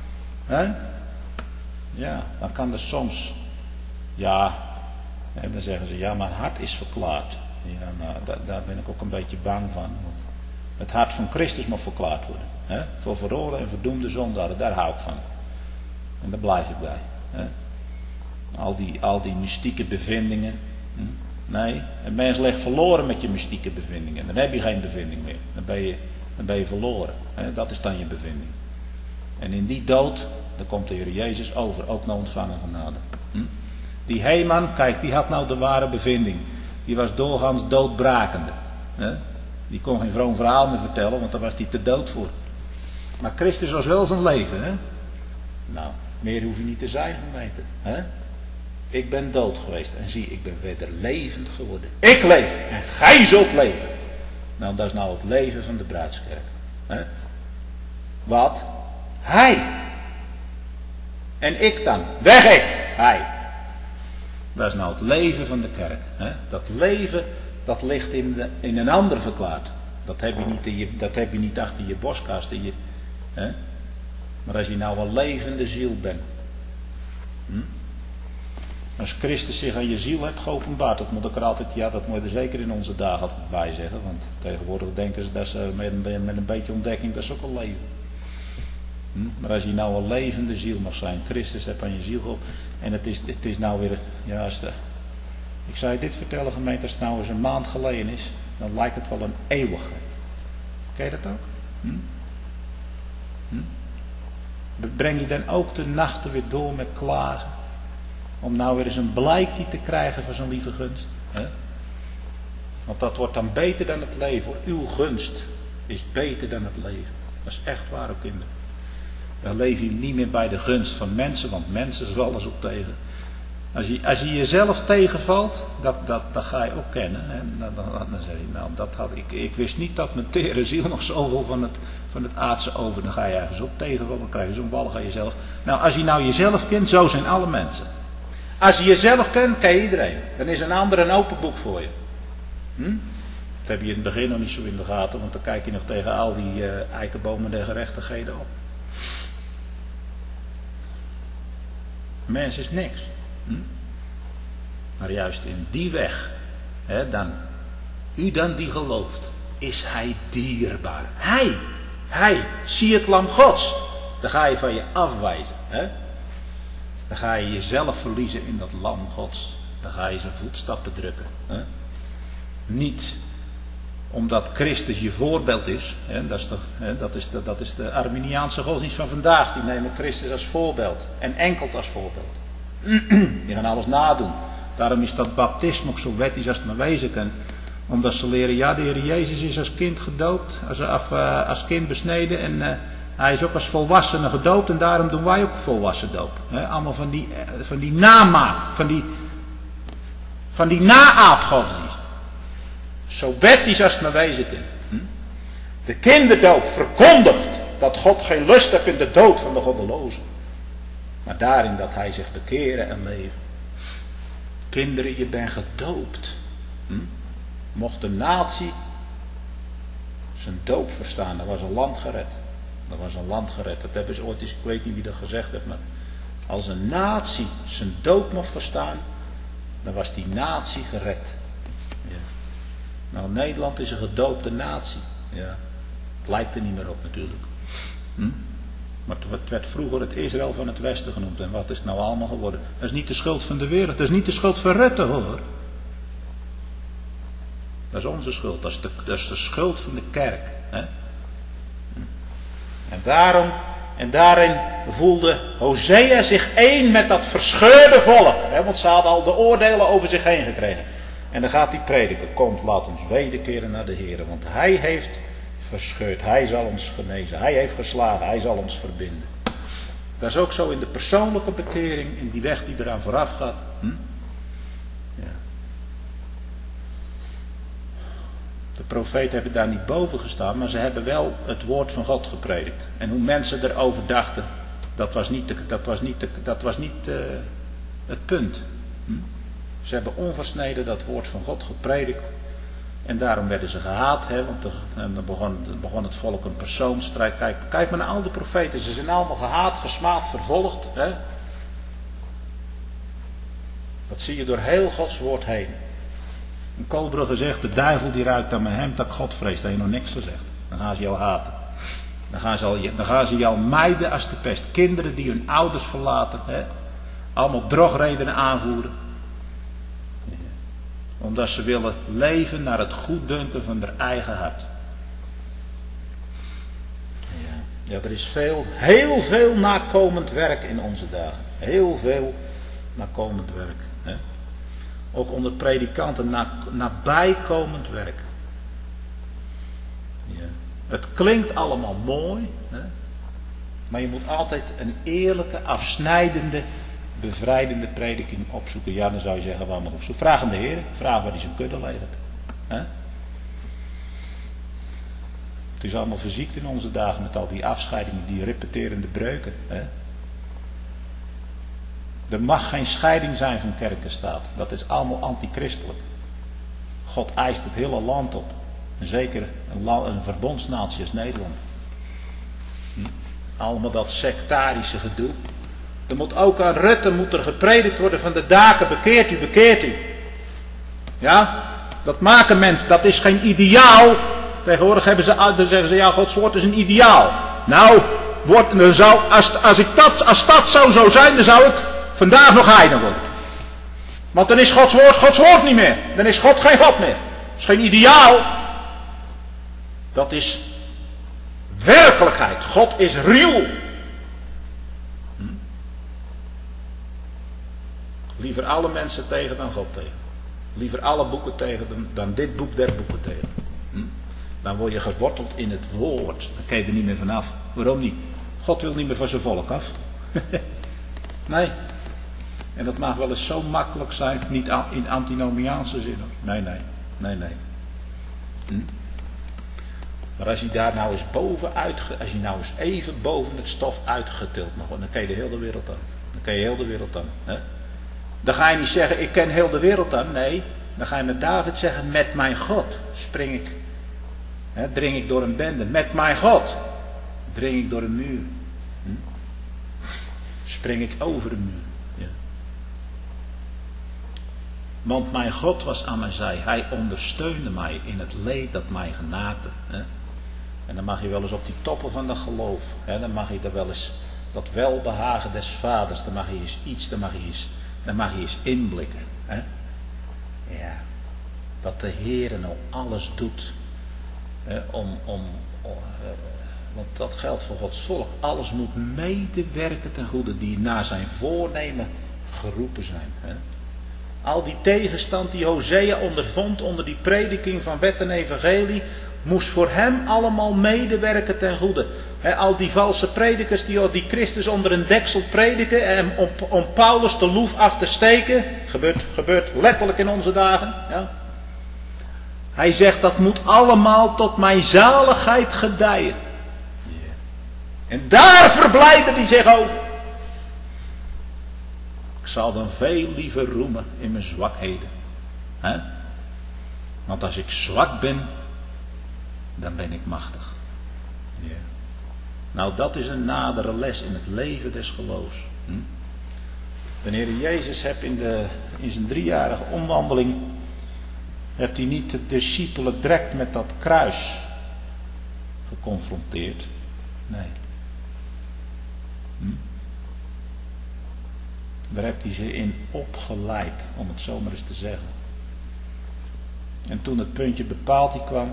Speaker 1: Ja, dan kan er soms. Ja. En dan zeggen ze, ja, mijn hart is verklaard. Ja, nou, daar ben ik ook een beetje bang van. Want het hart van Christus moet verklaard worden. Hè? Voor verloren en verdoemde zondaren, daar hou ik van. En daar blijf ik bij. Hè? Al die mystieke bevindingen. Nee, een mens ligt verloren met je mystieke bevindingen. Dan heb je geen bevinding meer. Dan ben je verloren. Hè? Dat is dan je bevinding. En in die dood, dan komt de Heer Jezus over, ook naar ontvangen genade. Die Heman, kijk, die had nou de ware bevinding. Die was doorgaans doodbrakende. Hè? Die kon geen vroom verhaal meer vertellen, want daar was hij te dood voor. Maar Christus was wel zijn leven. Hè? Nou, meer hoef je niet te zijn, gemeente. Hè? Ik ben dood geweest en zie, ik ben verder levend geworden. Ik leef en gij zult leven. Nou, dat is nou het leven van de bruidskerk. Hè? Wat? Hij. En ik dan? Weg ik. Hij. Dat is nou het leven van de kerk. Hè? Dat leven, dat ligt in een ander verklaard. Dat heb je niet achter je boskast. Hè? Maar als je nou een levende ziel bent. Als Christus zich aan je ziel hebt geopenbaard. Dat moet ik er altijd, ja, dat moet je er zeker in onze dagen altijd bij zeggen. Want tegenwoordig denken ze dat ze met een beetje ontdekking, dat is ook een leven. Maar als je nou een levende ziel mag zijn. Christus hebt aan je ziel geopend. En het is nou weer, ja, ik zou je dit vertellen, gemeente, als het nou eens een maand geleden is, dan lijkt het wel een eeuwigheid. Ken je dat ook? Breng je dan ook de nachten weer door met klagen? Om nou weer eens een blijkje te krijgen van zo'n lieve gunst. Hè? Want dat wordt dan beter dan het leven. Uw gunst is beter dan het leven. Dat is echt waar, ook kinderen. Dan leef je niet meer bij de gunst van mensen, want mensen is alles op tegen. Als je jezelf tegenvalt, dat ga je ook kennen. En dan zeg je, nou, dat had ik wist niet dat mijn tere ziel nog zoveel van het aardse over. Dan ga je ergens op tegenvallen, dan krijg je zo'n ballen aan jezelf. Nou, als je nou jezelf kent, zo zijn alle mensen. Als je jezelf kent, ken je iedereen. Dan is een ander een open boek voor je. Dat heb je in het begin nog niet zo in de gaten, want dan kijk je nog tegen al die eikenbomen der gerechtigheden op. Mens is niks. Maar juist in die weg, u dan die gelooft, is hij dierbaar. Hij, zie het lam Gods. Dan ga je van je afwijzen. Dan ga je jezelf verliezen in dat lam Gods. Dan ga je zijn voetstappen drukken. Niet omdat Christus je voorbeeld is. Dat is de Arminiaanse godsdienst van vandaag. Die nemen Christus als voorbeeld. En enkel als voorbeeld. Die gaan alles nadoen. Daarom is dat baptisme ook zo wettisch als het maar wezen kan. Omdat ze leren, ja, de Heer Jezus is als kind gedoopt. Als kind besneden. En hij is ook als volwassene gedoopt. En daarom doen wij ook volwassen doop. Allemaal van die namaak. Van die naaapgodsdienst. Zo wettisch als het maar wezen kan. De kinderdoop verkondigt dat God geen lust heeft in de dood van de goddelozen. Maar daarin dat hij zich bekeren en leven. Kinderen, je bent gedoopt. Mocht de natie zijn doop verstaan, dan was een land gered. Dat was een land gered. Dat hebben ze ooit eens, ik weet niet wie dat gezegd heeft, maar als een natie zijn doop mocht verstaan, dan was die natie gered. Ja. Nou, Nederland is een gedoopte natie. Ja. Het lijkt er niet meer op natuurlijk. Maar het werd vroeger het Israël van het Westen genoemd. En wat is het nou allemaal geworden? Dat is niet de schuld van de wereld. Dat is niet de schuld van Rutte, hoor. Dat is onze schuld. Dat is de schuld van de kerk. Hè? En daarin voelde Hosea zich één met dat verscheurde volk. Hè? Want ze hadden al de oordelen over zich heen gekregen. En dan gaat hij prediken. Komt, laat ons wederkeren naar de Heer. Want hij heeft verscheurd. Hij zal ons genezen. Hij heeft geslagen. Hij zal ons verbinden. Dat is ook zo in de persoonlijke bekering. In die weg die eraan vooraf gaat. Ja. De profeten hebben daar niet boven gestaan. Maar ze hebben wel het woord van God gepredikt. En hoe mensen erover dachten. Dat was niet het punt. Ze hebben onversneden dat woord van God gepredikt. En daarom werden ze gehaat, want dan begon het volk een persoonsstrijd. Kijk maar naar al de profeten, ze zijn allemaal gehaat, gesmaad, vervolgd. Hè? Dat zie je door heel Gods woord heen. En Koolbrugge zegt, de duivel die ruikt aan mijn hemd dat God vreest. Dat heeft nog niks gezegd. Dan gaan ze jou haten. Dan gaan ze jou mijden als de pest. Kinderen die hun ouders verlaten. Hè? Allemaal drogredenen aanvoeren. Omdat ze willen leven naar het goeddunken van hun eigen hart. Ja, er is heel veel nakomend werk in onze dagen. Heel veel nakomend werk. Hè? Ook onder predikanten nabijkomend werk. Ja. Het klinkt allemaal mooi. Hè? Maar je moet altijd een eerlijke, afsnijdende, bevrijdende prediking opzoeken. Ja, dan zou je zeggen, waar moet ik opzoeken? Vraag aan de Heer. Vraag waar hij zijn kudde levert. Het is allemaal verziekt in onze dagen met al die afscheidingen, die repeterende breuken. Hè? Er mag geen scheiding zijn van kerk en staat. Dat is allemaal antichristelijk. God eist het hele land op. En zeker een verbondsnatie als Nederland. Allemaal dat sectarische gedoe. Er moet ook aan Rutte gepredikt worden van de daken. Bekeert u, bekeert u. Ja? Dat maken mensen. Dat is geen ideaal. Tegenwoordig dan zeggen ze, ja, Gods woord is een ideaal. Nou, als dat zo zou zijn, dan zou ik vandaag nog heiden worden. Want dan is Gods woord niet meer. Dan is God geen God meer. Dat is geen ideaal. Dat is werkelijkheid. God is real. Liever alle mensen tegen dan God tegen. Liever alle boeken tegen dan dit boek der boeken tegen. Dan word je geworteld in het woord. Dan kun je er niet meer vanaf. Waarom niet? God wil niet meer van zijn volk af. Nee. En dat mag wel eens zo makkelijk zijn. Niet in antinomiaanse zin. Nee. Maar als je daar nou eens als je nou eens even boven het stof uitgetild mag worden, dan ken je de hele wereld aan. Dan ken je heel de wereld aan. Hè? Dan ga je niet zeggen, ik ken heel de wereld aan. Nee, dan ga je met David zeggen, met mijn God spring ik. Dring ik door een bende. Met mijn God dring ik door een muur. Spring ik over een muur. Ja. Want mijn God was aan mijn zij. Hij ondersteunde mij in het leed dat mij genaakte. En dan mag je wel eens op die toppen van dat geloof. Dan mag je er wel eens dat welbehagen des vaders. Dan mag je eens inblikken. Ja. Dat de Heere nou alles doet. Want dat geldt voor Gods volk. Alles moet medewerken ten goede die naar zijn voornemen geroepen zijn. Al die tegenstand die Hosea ondervond onder die prediking van wet en evangelie, moest voor hem allemaal medewerken ten goede. Al die valse predikers die Christus onder een deksel prediken en om Paulus de loef af te steken, gebeurt letterlijk in onze dagen. Ja. Hij zegt dat moet allemaal tot mijn zaligheid gedijen. Yeah. En daar verblijdt hij zich over. Ik zal dan veel liever roemen in mijn zwakheden. Want als ik zwak ben, dan ben ik machtig. Yeah. Nou, dat is een nadere les in het leven des geloofs. De Heer Jezus heeft in zijn 3-jarige omwandeling, hebt hij niet de discipelen direct met dat kruis geconfronteerd. Nee. Daar heeft hij ze in opgeleid, om het zo maar eens te zeggen. En toen het puntje bepaald kwam,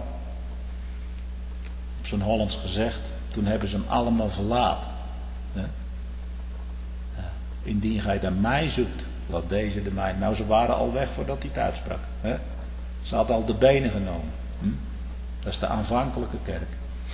Speaker 1: op zijn Hollands gezegd, toen hebben ze hem allemaal verlaten. Indien gij dan mij zoekt, laat deze de mij. Nou, ze waren al weg voordat hij het uitsprak. Ze hadden al de benen genomen. Dat is de aanvankelijke kerk.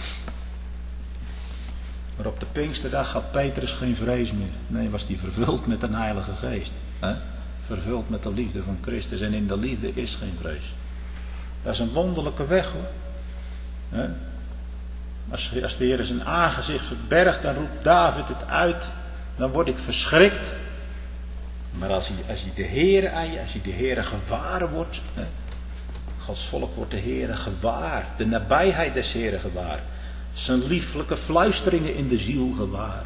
Speaker 1: Maar op de Pinksterdag had Petrus geen vrees meer. Nee, was hij vervuld met een Heilige Geest. Vervuld met de liefde van Christus. En in de liefde is geen vrees. Dat is een wonderlijke weg, hoor. Als de Heer zijn aangezicht verbergt, dan roept David het uit. Dan word ik verschrikt. Maar als je de Heere gewaar wordt. Gods volk wordt de Heere gewaar. De nabijheid des Heeren gewaar. Zijn lieflijke fluisteringen in de ziel gewaar.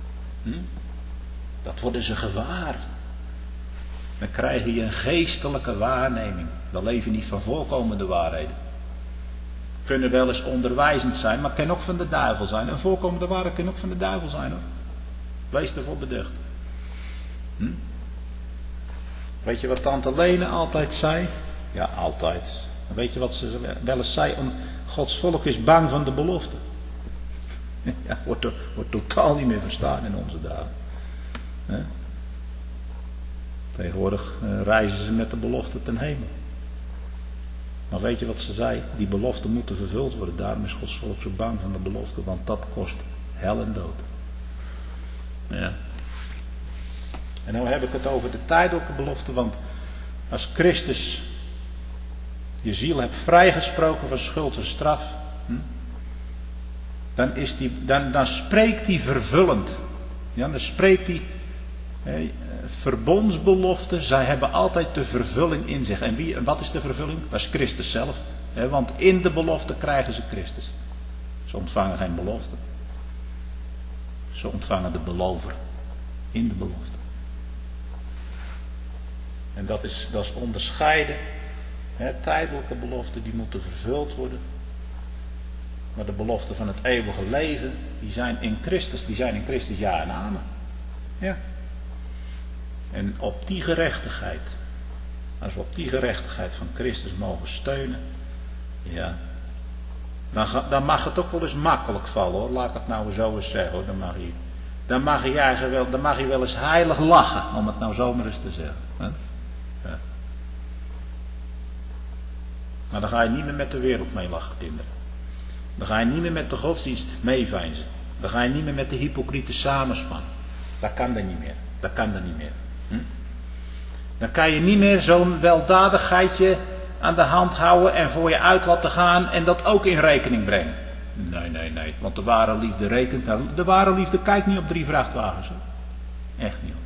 Speaker 1: Dat worden ze gewaar. Dan krijg je een geestelijke waarneming. Dan leef je niet van voorkomende waarheden. Kunnen wel eens onderwijzend zijn, maar kan ook van de duivel zijn. Een voorkomende waarheid kan ook van de duivel zijn, hoor. Wees ervoor beducht. Weet je wat tante Lene altijd zei? Ja, altijd. Weet je wat ze wel eens zei? Gods volk is bang van de belofte. Ja, wordt totaal niet meer verstaan in onze dagen. Tegenwoordig reizen ze met de belofte ten hemel. Maar weet je wat ze zei? Die beloften moeten vervuld worden. Daarom is Gods volk zo bang van de belofte. Want dat kost hel en dood. Ja. En nu heb ik het over de tijdelijke belofte. Want als Christus je ziel hebt vrijgesproken van schuld en straf. Dan spreekt hij vervullend. Ja, dan spreekt hij verbondsbeloften. Zij hebben altijd de vervulling in zich. En wat is de vervulling? Dat is Christus zelf. Want in de belofte krijgen ze Christus. Ze ontvangen geen belofte. Ze ontvangen de belover. In de belofte. En dat is onderscheiden. Tijdelijke beloften die moeten vervuld worden. Maar de beloften van het eeuwige leven, die zijn in Christus ja en amen. Ja. En op die gerechtigheid, als we op die gerechtigheid van Christus mogen steunen, ja, dan mag het ook wel eens makkelijk vallen hoor. Laat ik het nou zo eens zeggen hoor. Dan mag je wel eens heilig lachen, om het nou zomaar eens te zeggen. Hè? Ja. Maar dan ga je niet meer met de wereld mee lachen, kinderen. Dan ga je niet meer met de godsdienst meeveinzen. Dan ga je niet meer met de hypocriete samenspan. Dat kan dan niet meer. Dat kan dan niet meer. Dan kan je niet meer zo'n weldadigheidje aan de hand houden en voor je uit laten gaan en dat ook in rekening brengen. Nee. Want de ware liefde rekent. De ware liefde kijkt niet op 3 vrachtwagens. Hoor. Echt niet.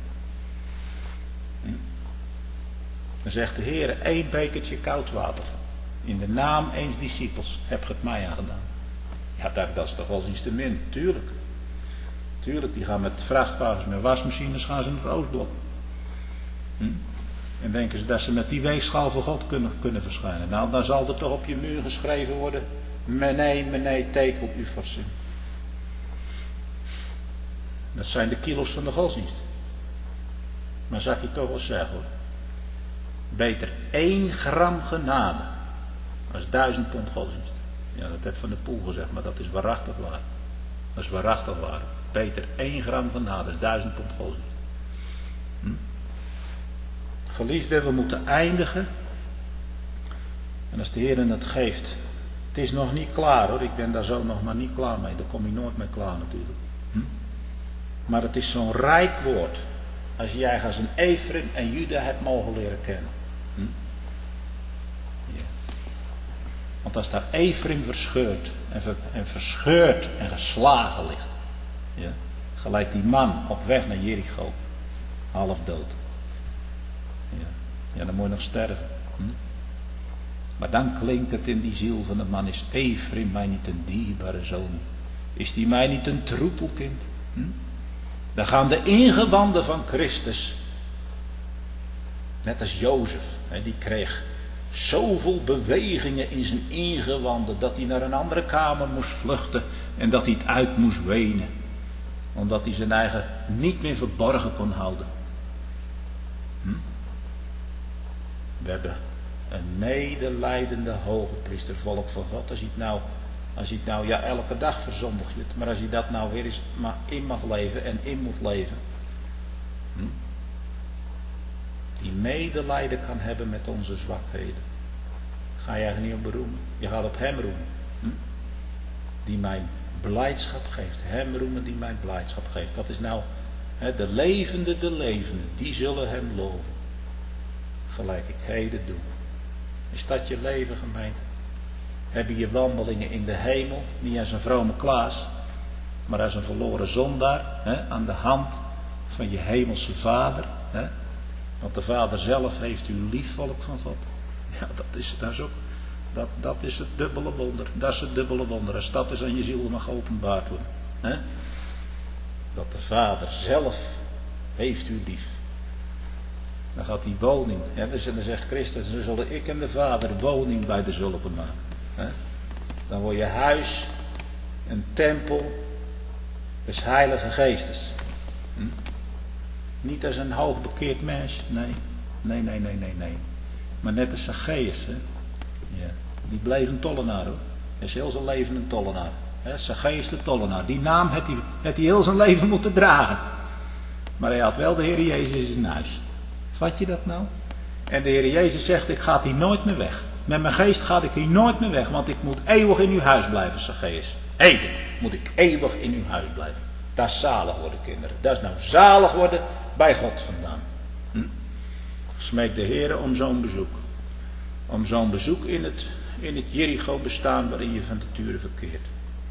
Speaker 1: Dan zegt de Heer, 1 bekertje koud water. In de naam eens discipels heb je het mij aangedaan. Ja, dat is toch wel iets te min. Tuurlijk, die gaan met vrachtwagens, met wasmachines gaan ze naar het Oostblok. En denken ze dat ze met die weegschaal voor God kunnen verschijnen. Nou, dan zal er toch op je muur geschreven worden. Menee, tekel u verzin. Dat zijn de kilo's van de godsdienst. Maar zal ik je toch wel zeggen hoor. Beter 1 gram genade als 1000 pond godsdienst. Ja, dat heeft Van der Poel gezegd, maar dat is waarachtig waar. Dat is waarachtig waar. Beter 1 gram genade als 1000 pond godsdienst. Geliefden, we moeten eindigen. En als de Heer het geeft. Het is nog niet klaar hoor. Ik ben daar zo nog maar niet klaar mee. Daar kom je nooit mee klaar natuurlijk. Maar het is zo'n rijk woord. Als jij als een Efraim en Juda hebt mogen leren kennen. Ja. Want als daar Efraim verscheurd en geslagen ligt. Ja, gelijk die man op weg naar Jericho. Half dood. Ja, dan moet je nog sterven. Maar dan klinkt het in die ziel van de man. Is Efraim mij niet een dierbare zoon? Is die mij niet een troetelkind? Dan gaan de ingewanden van Christus. Net als Jozef. Die kreeg zoveel bewegingen in zijn ingewanden. Dat hij naar een andere kamer moest vluchten. En dat hij het uit moest wenen. Omdat hij zijn eigen niet meer verborgen kon houden. We hebben een medelijdende hoge priester, volk van God. Als je het nou ja, elke dag verzondigt je het. Maar als je dat nou weer eens in mag leven en in moet leven. Die medelijden kan hebben met onze zwakheden. Ga je eigenlijk niet op beroemen. Je gaat op hem roemen. Die mij blijdschap geeft. Hem roemen die mij blijdschap geeft. Dat is nou de levende. Die zullen hem loven. Gelijk ik heden doe. Is dat je leven, gemeente? Heb je je wandelingen in de hemel, niet als een vrome Klaas, maar als een verloren zondaar, aan de hand van je hemelse Vader. Want de Vader zelf heeft u lief, volk van God. Ja, dat is het dubbele wonder. Dat is het dubbele wonder. Als dat is aan je ziel mag geopenbaard worden. Dat de Vader zelf heeft u lief. Dan gaat die woning. Dus dan zegt Christus, dan zullen ik en de Vader woning bij de zulken maken. Dan word je huis, een tempel, des Heilige Geestes. Niet als een hoogbekeerd mens, nee. Maar net als Zacchaeus, ja. Die bleef een tollenaar hoor. Hij is heel zijn leven een tollenaar. Zacchaeus de tollenaar. Die naam had hij heel zijn leven moeten dragen. Maar hij had wel de Heer Jezus in zijn huis. Vat je dat nou? En de Heer Jezus zegt, ik ga hier nooit meer weg. Met mijn geest ga ik hier nooit meer weg, want ik moet eeuwig in uw huis blijven, Zacchaeus. Eeuwig moet ik eeuwig in uw huis blijven. Dat is zalig worden, kinderen. Dat is nou zalig worden bij God vandaan. Smeek de Heer om zo'n bezoek. Om zo'n bezoek in het Jericho bestaan waarin je van de Turen verkeert.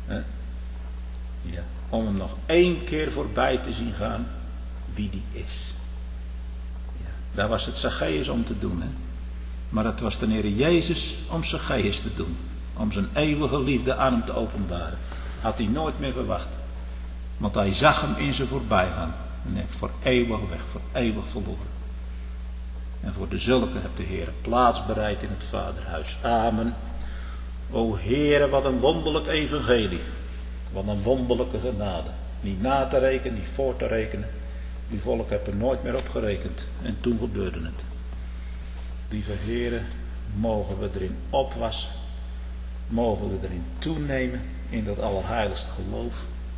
Speaker 1: Ja. Om hem nog 1 keer voorbij te zien gaan wie die is. Daar was het Zacchaeus om te doen. Maar het was de Heer Jezus om Zacchaeus te doen. Om zijn eeuwige liefde aan hem te openbaren. Had hij nooit meer verwacht. Want hij zag hem in zijn voorbijgaan. En voor eeuwig weg, voor eeuwig verloren. En voor de zulken hebt de Heer plaats bereid in het Vaderhuis. Amen. O Heere, wat een wonderlijk evangelie. Wat een wonderlijke genade. Niet na te rekenen, niet voor te rekenen. Uw volk heeft er nooit meer op gerekend. En toen gebeurde het. Lieve Heere, mogen we erin opwassen. Mogen we erin toenemen. In dat allerheiligste geloof.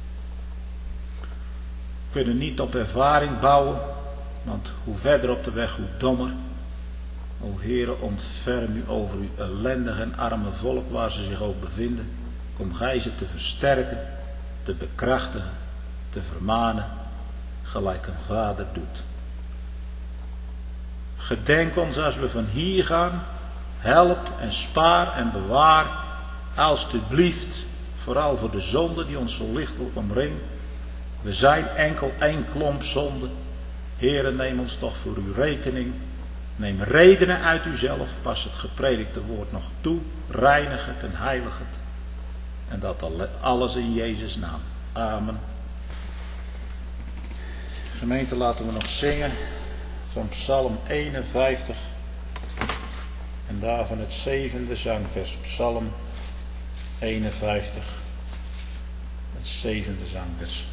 Speaker 1: We kunnen niet op ervaring bouwen. Want hoe verder op de weg, hoe dommer. O Heere, ontferm u over uw ellendig en arme volk waar ze zich ook bevinden. Kom gij ze te versterken, te bekrachtigen, te vermanen, gelijk een vader doet. Gedenk ons als we van hier gaan. Help en spaar en bewaar. Alsjeblieft, vooral voor de zonde die ons zo lichtelijk omringt. We zijn enkel één klomp zonde. Heere, neem ons toch voor uw rekening. Neem redenen uit uzelf. Pas het gepredikte woord nog toe. Reinig het en heilig het. En dat alles in Jezus' naam. Amen. Gemeente, laten we nog zingen van Psalm 51. En daarvan het 7e zangvers. Psalm 51. Het 7e zangvers.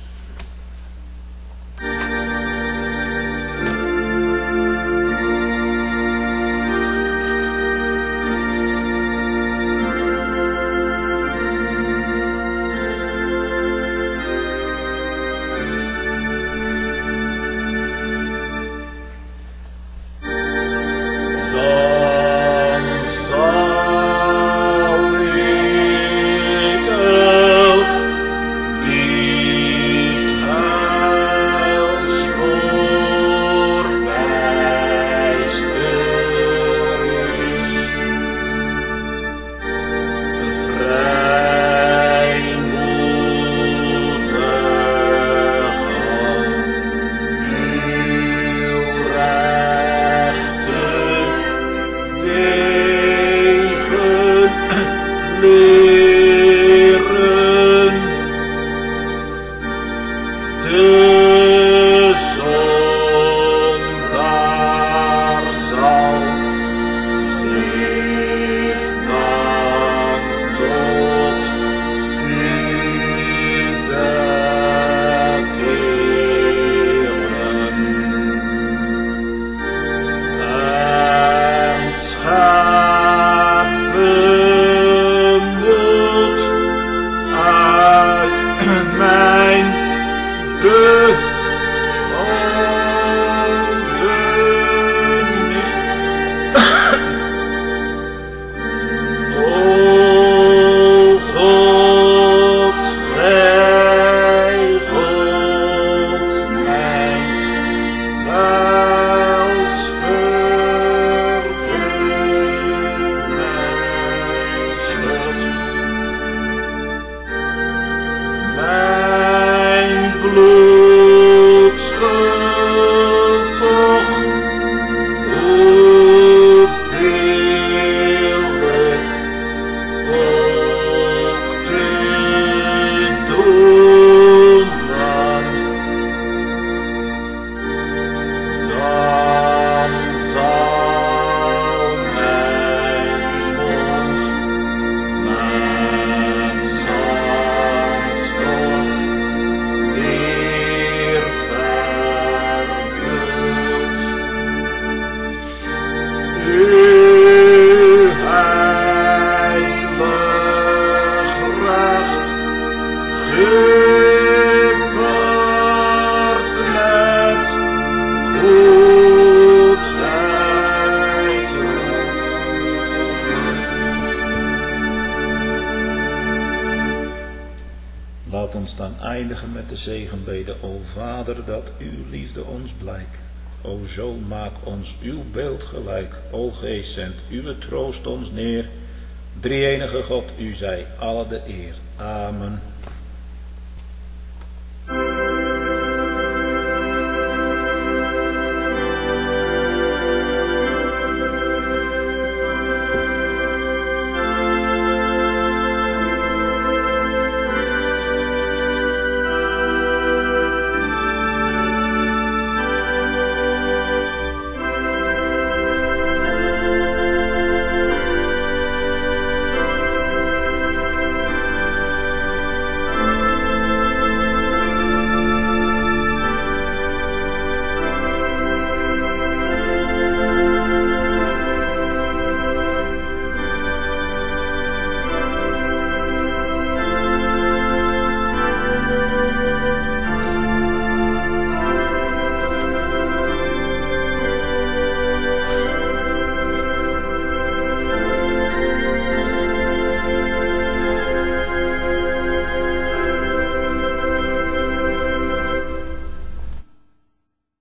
Speaker 1: Laat ons dan eindigen met de zegenbede. O Vader, dat uw liefde ons blijkt. O Zoon, maak ons uw beeld gelijk. O Geest, zend uw troost ons neer. Drie-enige God, u zij alle de eer. Amen.